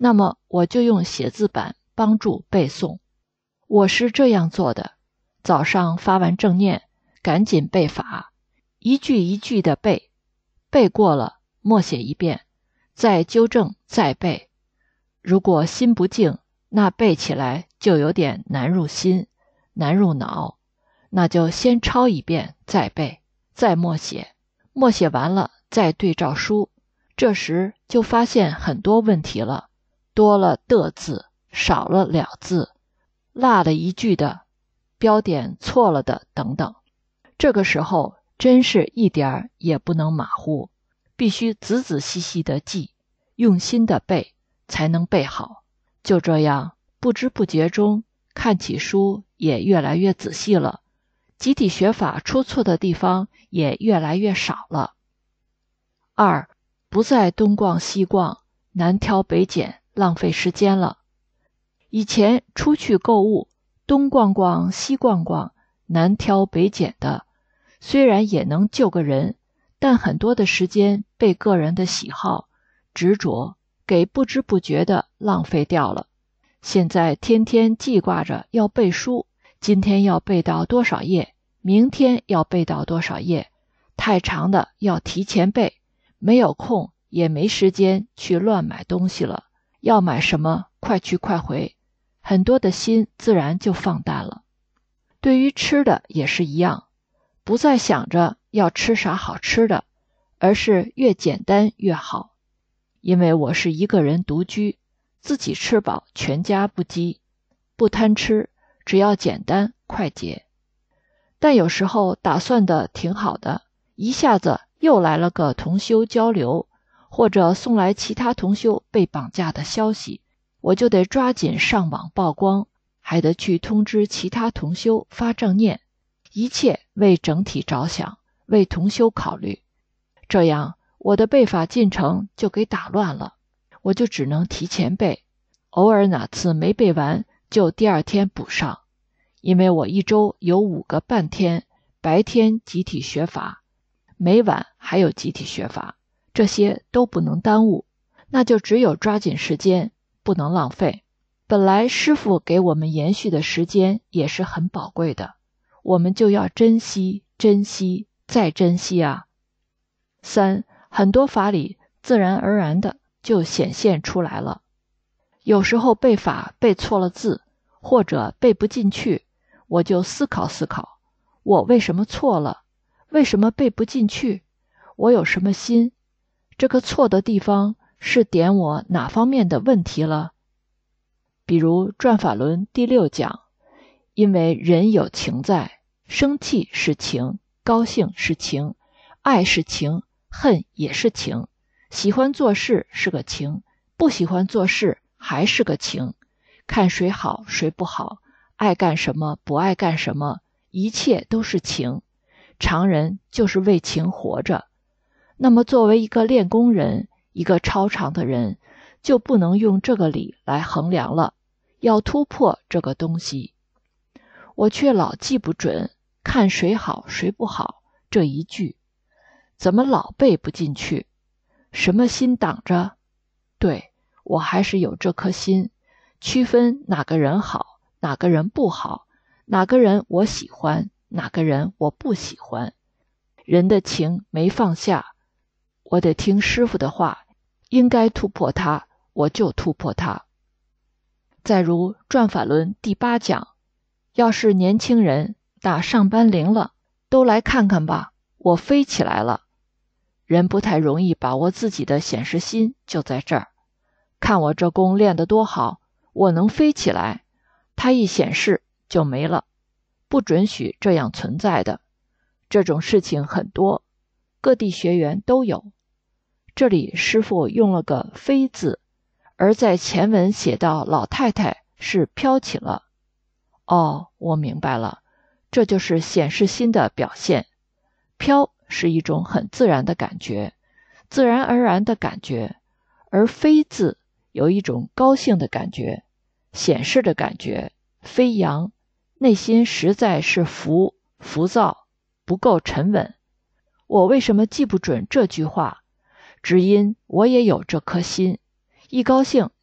[SPEAKER 10] 那么我就用写字板帮助背诵。我是这样做的，早上发完正念，赶紧背法，一句一句的背，背过了默写一遍，再纠正再背。如果心不静，那背起来就有点难入心，难入脑，那就先抄一遍再背，再默写，默写完了再对照书。这时就发现很多问题了，多了的字，少了了字，落了一句的，标点错了的等等。这个时候真是一点儿也不能马虎，必须仔仔细细的记，用心的背，才能背好。就这样不知不觉中，看起书也越来越仔细了，集体学法出错的地方也越来越少了。二，不再东逛西逛，南挑北拣，浪费时间了。以前出去购物，东逛逛西逛逛，南挑北拣的，虽然也能救个人，但很多的时间被个人的喜好、执着给不知不觉的浪费掉了。现在天天记挂着要背书，今天要背到多少页，明天要背到多少页，太长的要提前背，没有空也没时间去乱买东西了，要买什么快去快回，很多的心自然就放淡了。对于吃的也是一样，不再想着要吃啥好吃的，而是越简单越好。因为我是一个人独居，自己吃饱全家不饥，不贪吃，只要简单快捷。但有时候打算的挺好的，一下子又来了个同修交流，或者送来其他同修被绑架的消息，我就得抓紧上网曝光，还得去通知其他同修发正念，一切为整体着想，为同修考虑。这样我的背法进程就给打乱了，我就只能提前背，偶尔哪次没背完就第二天补上。因为我一周有五个半天，白天集体学法，每晚还有集体学法，这些都不能耽误，那就只有抓紧时间，不能浪费。本来师父给我们延续的时间也是很宝贵的，我们就要珍惜珍惜再珍惜啊。三，很多法理自然而然的就显现出来了。有时候背法背错了字，或者背不进去，我就思考思考，我为什么错了？为什么背不进去？我有什么心？这个错的地方是点我哪方面的问题了？比如转法轮第六讲，因为人有情在，生气是情，高兴是情，爱是情，恨也是情，喜欢做事是个情，不喜欢做事还是个情，看谁好谁不好，爱干什么不爱干什么，一切都是情。常人就是为情活着。那么作为一个练功人，一个超常的人，就不能用这个理来衡量了，要突破这个东西。我却老记不准看谁好谁不好这一句，怎么老背不进去？什么心挡着？对，我还是有这颗心，区分哪个人好，哪个人不好，哪个人我喜欢，哪个人我不喜欢。人的情没放下，我得听师父的话，应该突破它，我就突破它。再如转法轮第八讲，要是年轻人打上班铃了，都来看看吧，我飞起来了。人不太容易把握自己的显示心，就在这儿。看我这功练得多好，我能飞起来，它一显示就没了，不准许这样存在的。这种事情很多，各地学员都有。这里师父用了个飞字，而在前文写到老太太是飘起了。哦，我明白了，这就是显示心的表现。飘是一种很自然的感觉，自然而然的感觉，而飞字有一种高兴的感觉，显示的感觉，飞扬，内心实在是浮浮躁，不够沉稳。我为什么记不准这句话？只因我也有这颗心，一高兴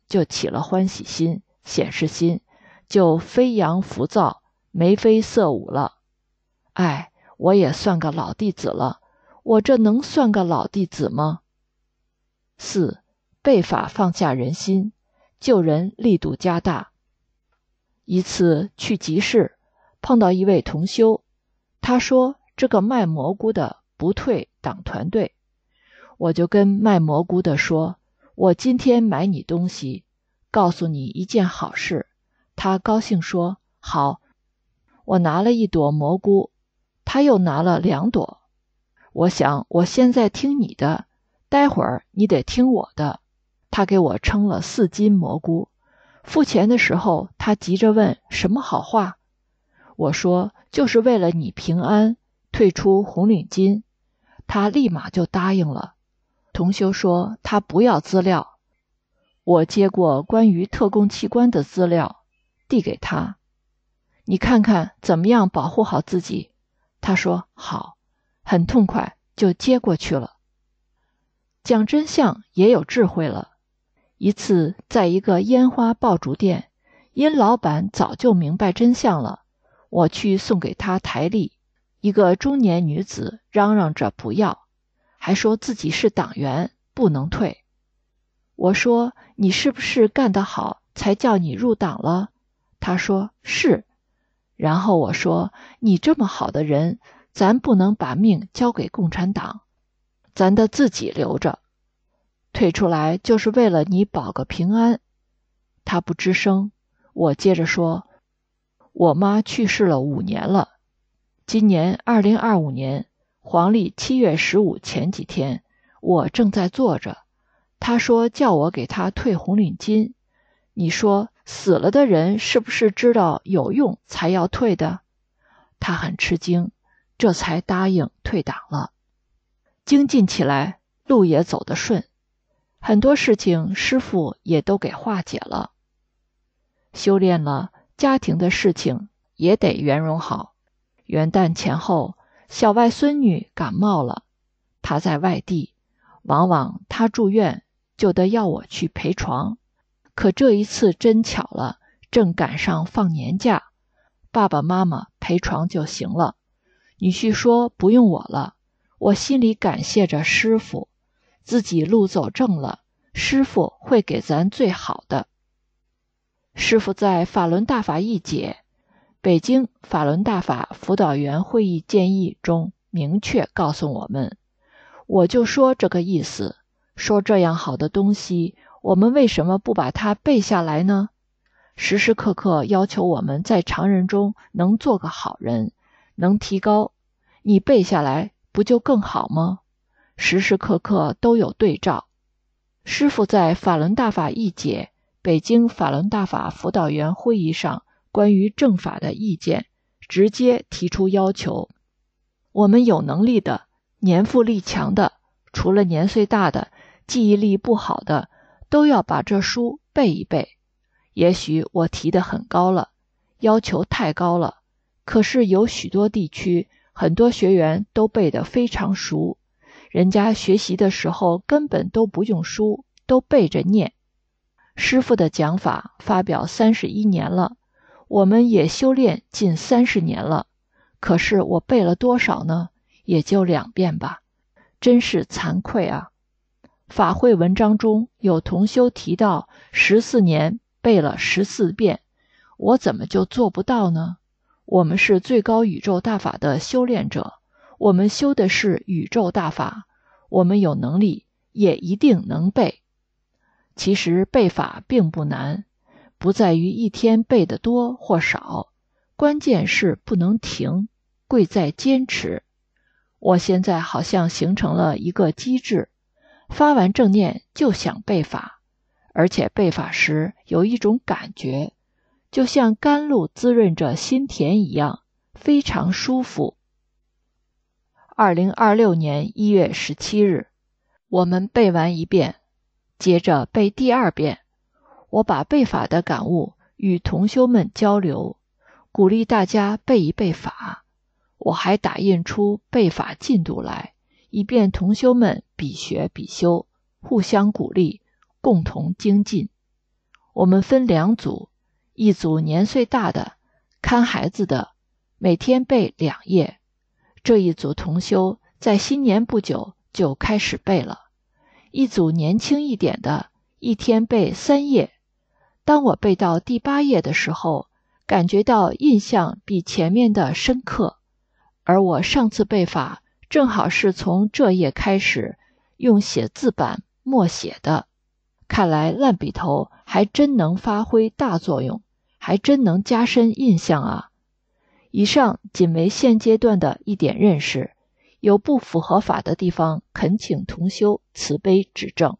[SPEAKER 10] 就起了欢喜心、显示心，就飞扬浮躁，眉飞色舞了。哎，我也算个老弟子了，我这能算个老弟子吗？四、背法放下人心，救人力度加大。一次去集市，碰到一位同修，他说这个卖蘑菇的不退党团队。我就跟卖蘑菇的说，我今天买你东西，告诉你一件好事。他高兴说好。我拿了一朵蘑菇，他又拿了两朵。我想我现在听你的，待会儿你得听我的。他给我称了四斤蘑菇，付钱的时候他急着问什么好话。我说就是为了你平安，退出红领巾。他立马就答应了。同修说他不要资料，我接过关于特供器官的资料，递给他，你看看怎么样保护好自己。他说好，很痛快就接过去了。讲真相也有智慧了。一次在一个烟花爆竹店，因老板早就明白真相了，我去送给他台历，一个中年女子嚷嚷着不要，还说自己是党员，不能退。我说你是不是干得好才叫你入党了？他说是。然后我说你这么好的人，咱不能把命交给共产党，咱得自己留着，退出来就是为了你保个平安。他不吱声。我接着说，我妈去世了五年了，今年二零二五年黄历七月十五前几天，我正在坐着，他说叫我给他退红领巾。你说死了的人是不是知道有用才要退的？他很吃惊，这才答应退党了。精进起来，路也走得顺，很多事情师父也都给化解了。修炼了，家庭的事情也得圆融好。元旦前后，小外孙女感冒了，她在外地，往往她住院就得要我去陪床。可这一次真巧了，正赶上放年假，爸爸妈妈陪床就行了。女婿说不用我了，我心里感谢着师父，自己路走正了，师父会给咱最好的。师父在法轮大法一解北京法轮大法辅导员会议建议中明确告诉我们，我就说这个意思，说这样好的东西，我们为什么不把它背下来呢？时时刻刻要求我们在常人中能做个好人，能提高，你背下来不就更好吗？时时刻刻都有对照。师父在法轮大法一解北京法轮大法辅导员会议上关于正法的意见，直接提出要求，我们有能力的、年富力强的，除了年岁大的、记忆力不好的，都要把这书背一背。也许我提得很高了，要求太高了，可是有许多地区，很多学员都背得非常熟，人家学习的时候根本都不用书，都背着念。师父的讲法发表三十一年了，我们也修炼近三十年了，可是我背了多少呢？也就两遍吧，真是惭愧啊。法会文章中有同修提到十四年背了十四遍，我怎么就做不到呢？我们是最高宇宙大法的修炼者，我们修的是宇宙大法，我们有能力也一定能背。其实背法并不难，不在于一天背得多或少，关键是不能停，贵在坚持。我现在好像形成了一个机制，发完正念就想背法，而且背法时有一种感觉，就像甘露滋润着心田一样，非常舒服。二零二六年一月十七日，我们背完一遍，接着背第二遍。我把背法的感悟与同修们交流，鼓励大家背一背法。我还打印出背法进度来，以便同修们比学比修，互相鼓励，共同精进。 我们分两组，一组年岁大的，看孩子的，每天背两页。这一组同修在新年不久就开始背了。一组年轻一点的，一天背三页。当我背到第八页的时候，感觉到印象比前面的深刻，而我上次背法正好是从这页开始用写字板默写的。看来烂笔头还真能发挥大作用，还真能加深印象啊。以上仅为现阶段的一点认识，有不符合法的地方，恳请同修慈悲指正。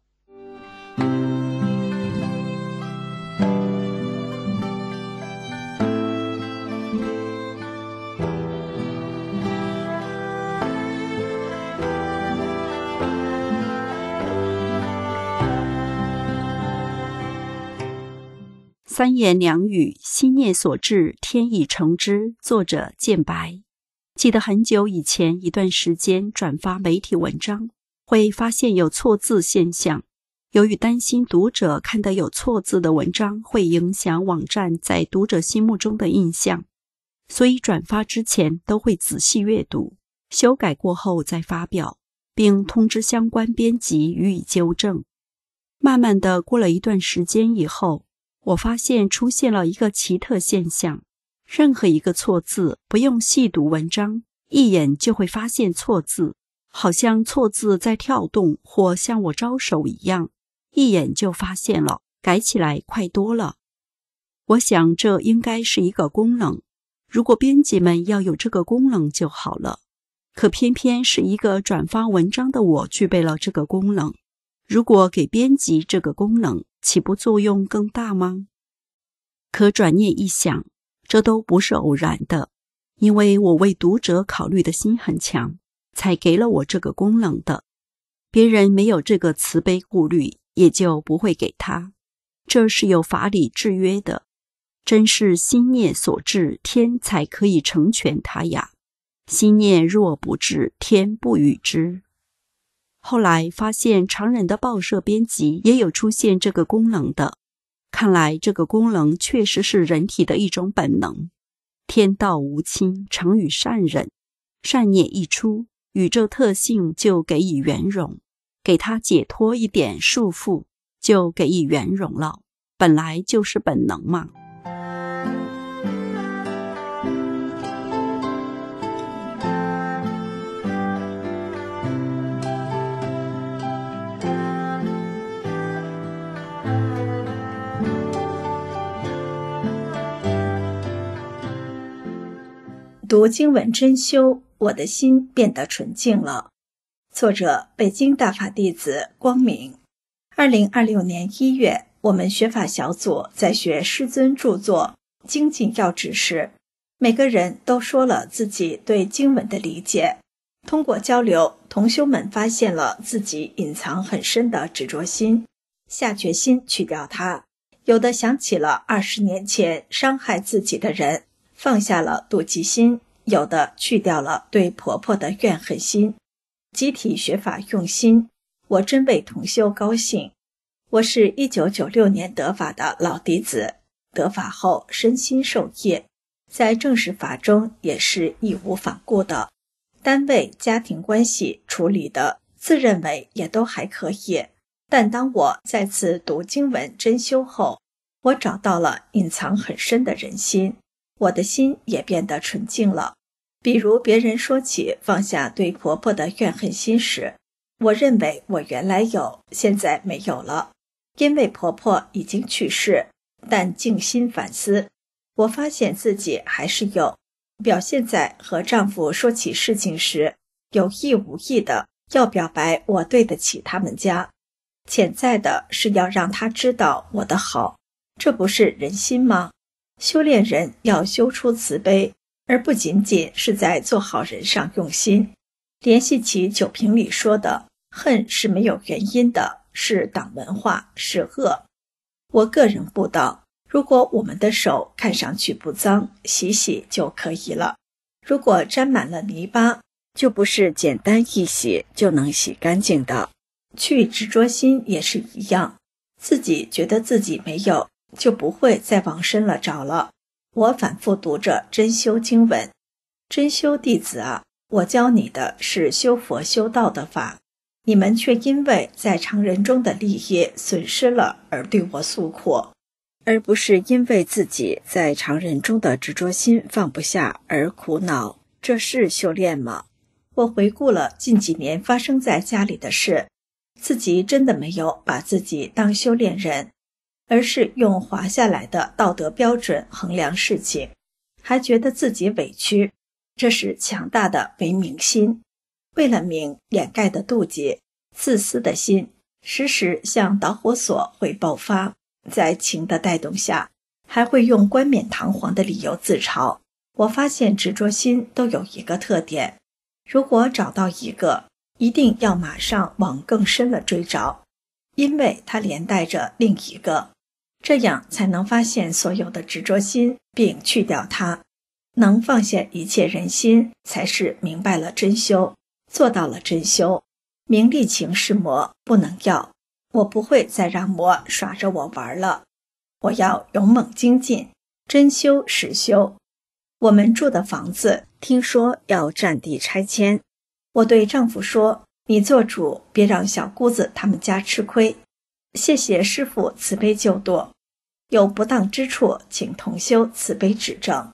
[SPEAKER 11] 三言两语，心念所至，天意成之。作者见白。记得很久以前一段时间转发媒体文章，会发现有错字现象。由于担心读者看得有错字的文章会影响网站在读者心目中的印象，所以转发之前都会仔细阅读，修改过后再发表，并通知相关编辑予以纠正。慢慢的过了一段时间以后，我发现出现了一个奇特现象，任何一个错字不用细读文章，一眼就会发现错字，好像错字在跳动或向我招手一样，一眼就发现了，改起来快多了。我想这应该是一个功能，如果编辑们要有这个功能就好了。可偏偏是一个转发文章的我具备了这个功能，如果给编辑这个功能，岂不作用更大吗？可转念一想，这都不是偶然的，因为我为读者考虑的心很强，才给了我这个功能的。别人没有这个慈悲顾虑，也就不会给他，这是有法理制约的。真是心念所至，天才可以成全他呀。心念若不至，天不与之。后来发现常人的报社编辑也有出现这个功能的，看来这个功能确实是人体的一种本能。天道无亲，常与善人，善念一出，宇宙特性就给予圆融，给他解脱一点束缚，就给予圆融了，本来就是本能嘛。
[SPEAKER 1] 读经文真修，我的心变得纯净了。作者：北京大法弟子光明。二零二六年一月，我们学法小组在学师尊著作《精进要旨》时，每个人都说了自己对经文的理解。通过交流，同修们发现了自己隐藏很深的执着心，下决心去掉它。有的想起了二十年前伤害自己的人，放下了妒忌心，有的去掉了对婆婆的怨恨心。集体学法用心，我真为同修高兴。我是一九九六年得法的老弟子，得法后身心受业，在正式法中也是义无反顾的，单位家庭关系处理的自认为也都还可以。但当我再次读经文真修后，我找到了隐藏很深的人心，我的心也变得纯净了。比如别人说起放下对婆婆的怨恨心时，我认为我原来有，现在没有了。因为婆婆已经去世，但静心反思，我发现自己还是有。表现在和丈夫说起事情时，有意无意的要表白我对得起他们家，潜在的是要让他知道我的好，这不是人心吗？修炼人要修出慈悲，而不仅仅是在做好人上用心。联系起九评里说的，恨是没有原因的，是党文化，是恶。我个人悟道，如果我们的手看上去不脏，洗洗就可以了。如果沾满了泥巴，就不是简单一洗就能洗干净的。去执着心也是一样，自己觉得自己没有， 就不会再往深了找了。我反复读着真修经文，真修弟子啊，我教你的是修佛修道的法，你们却因为在常人中的利益损失了而对我诉苦，而不是因为自己在常人中的执着心放不下而苦恼。这是修炼吗？我回顾了近几年发生在家里的事，自己真的没有把自己当修炼人，而是用滑下来的道德标准衡量事情，还觉得自己委屈。这是强大的为名心，为了名掩盖的妒忌，自私的心时时像导火索会爆发，在情的带动下，还会用冠冕堂皇的理由自嘲。我发现执着心都有一个特点，如果找到一个，一定要马上往更深了追找，因为它连带着另一个，这样才能发现所有的执着心并去掉它。能放下一切人心，才是明白了真修，做到了真修。名利情是魔，不能要。我不会再让魔耍着我玩了，我要勇猛精进，真修实修。我们住的房子听说要占地拆迁，我对丈夫说，你做主，别让小姑子他们家吃亏。谢谢师父慈悲救度，有不当之处，请同修慈悲指正。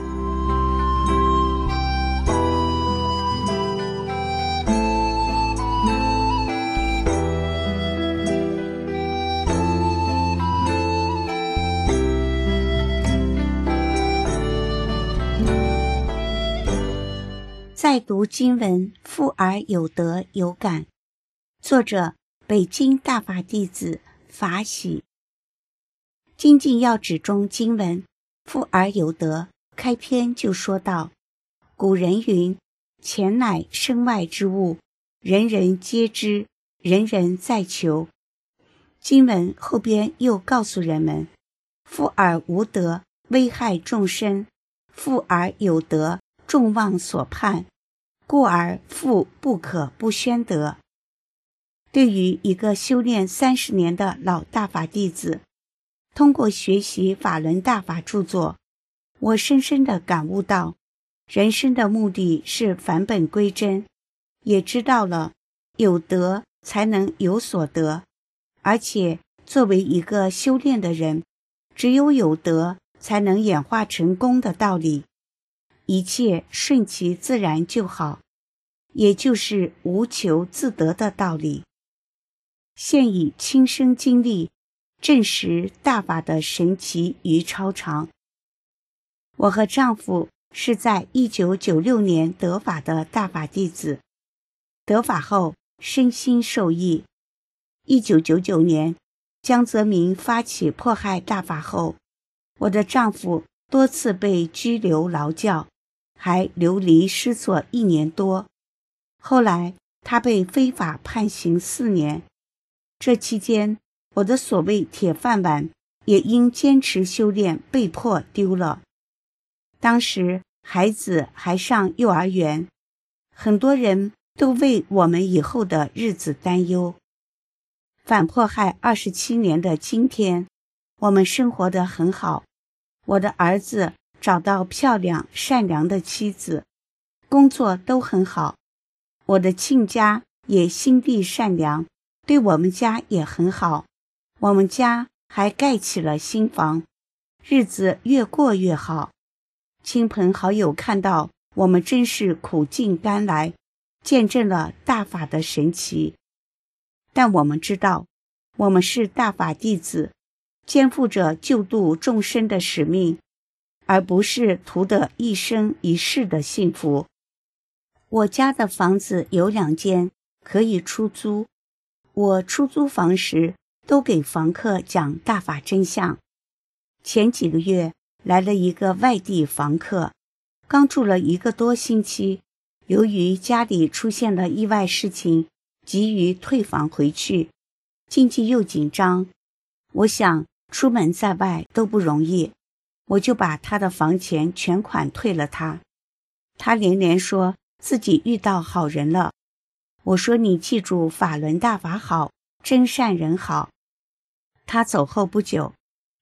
[SPEAKER 12] 再读经文，富而有德有感。作者：北京大法弟子法喜。精进要旨中经文富而有德开篇就说道：古人云，钱乃身外之物，人人皆知，人人在求。经文后边又告诉人们，富而无德，危害众生；富而有德，众望所盼。故而富不可不宣德。对于一个修炼三十年的老大法弟子，通过学习法轮大法著作，我深深地感悟到，人生的目的是返本归真，也知道了有德才能有所得，而且作为一个修炼的人，只有有德才能演化成功的道理。一切顺其自然就好，也就是无求自得的道理。现以亲身经历证实大法的神奇与超常。我和丈夫是在一九九六年得法的大法弟子，得法后身心受益。一九九九年江泽民发起迫害大法后，我的丈夫多次被拘留劳教，还流离失所一年多。后来他被非法判刑四年，这期间我的所谓铁饭碗也因坚持修炼被迫丢了。当时孩子还上幼儿园，很多人都为我们以后的日子担忧。反迫害二十七年的今天，我们生活得很好。我的儿子找到漂亮善良的妻子，工作都很好。我的亲家也心地善良，对我们家也很好。我们家还盖起了新房，日子越过越好。亲朋好友看到我们真是苦尽甘来，见证了大法的神奇。但我们知道，我们是大法弟子，肩负着救度众生的使命，而不是图得一生一世的幸福。我家的房子有两间，可以出租。我出租房时都给房客讲大法真相。前几个月来了一个外地房客，刚住了一个多星期，由于家里出现了意外事情，急于退房回去，经济又紧张，我想出门在外都不容易，我就把他的房钱全款退了他。他连连说自己遇到好人了。我说你记住法轮大法好，真善人好。他走后不久，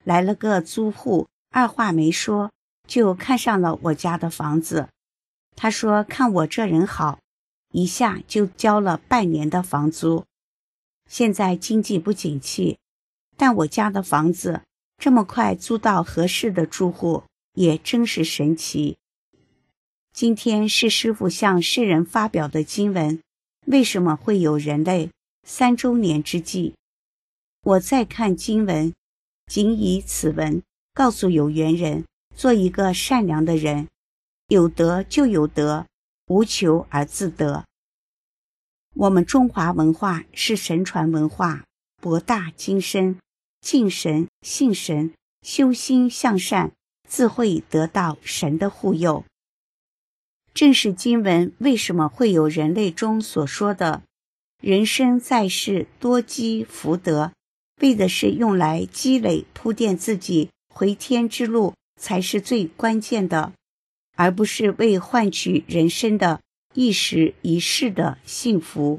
[SPEAKER 12] 来了个租户，二话没说就看上了我家的房子。他说看我这人好，一下就交了半年的房租。现在经济不景气，但我家的房子这么快租到合适的住户，也真是神奇。今天是师父向世人发表的经文，为什么会有人类三周年之际。我再看经文，仅以此文告诉有缘人，做一个善良的人，有得就有得，无求而自得。我们中华文化是神传文化，博大精深，敬神、信神，修心向善，自会得到神的护佑。正是经文为什么会有人类中所说的人生在世多积福德，为的是用来积累铺垫自己回天之路才是最关键的，而不是为换取人生的一时一世的幸福。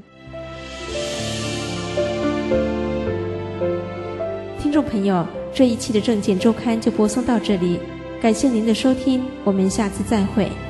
[SPEAKER 1] 听众朋友，这一期的证件周刊就播送到这里，感谢您的收听，我们下次再会。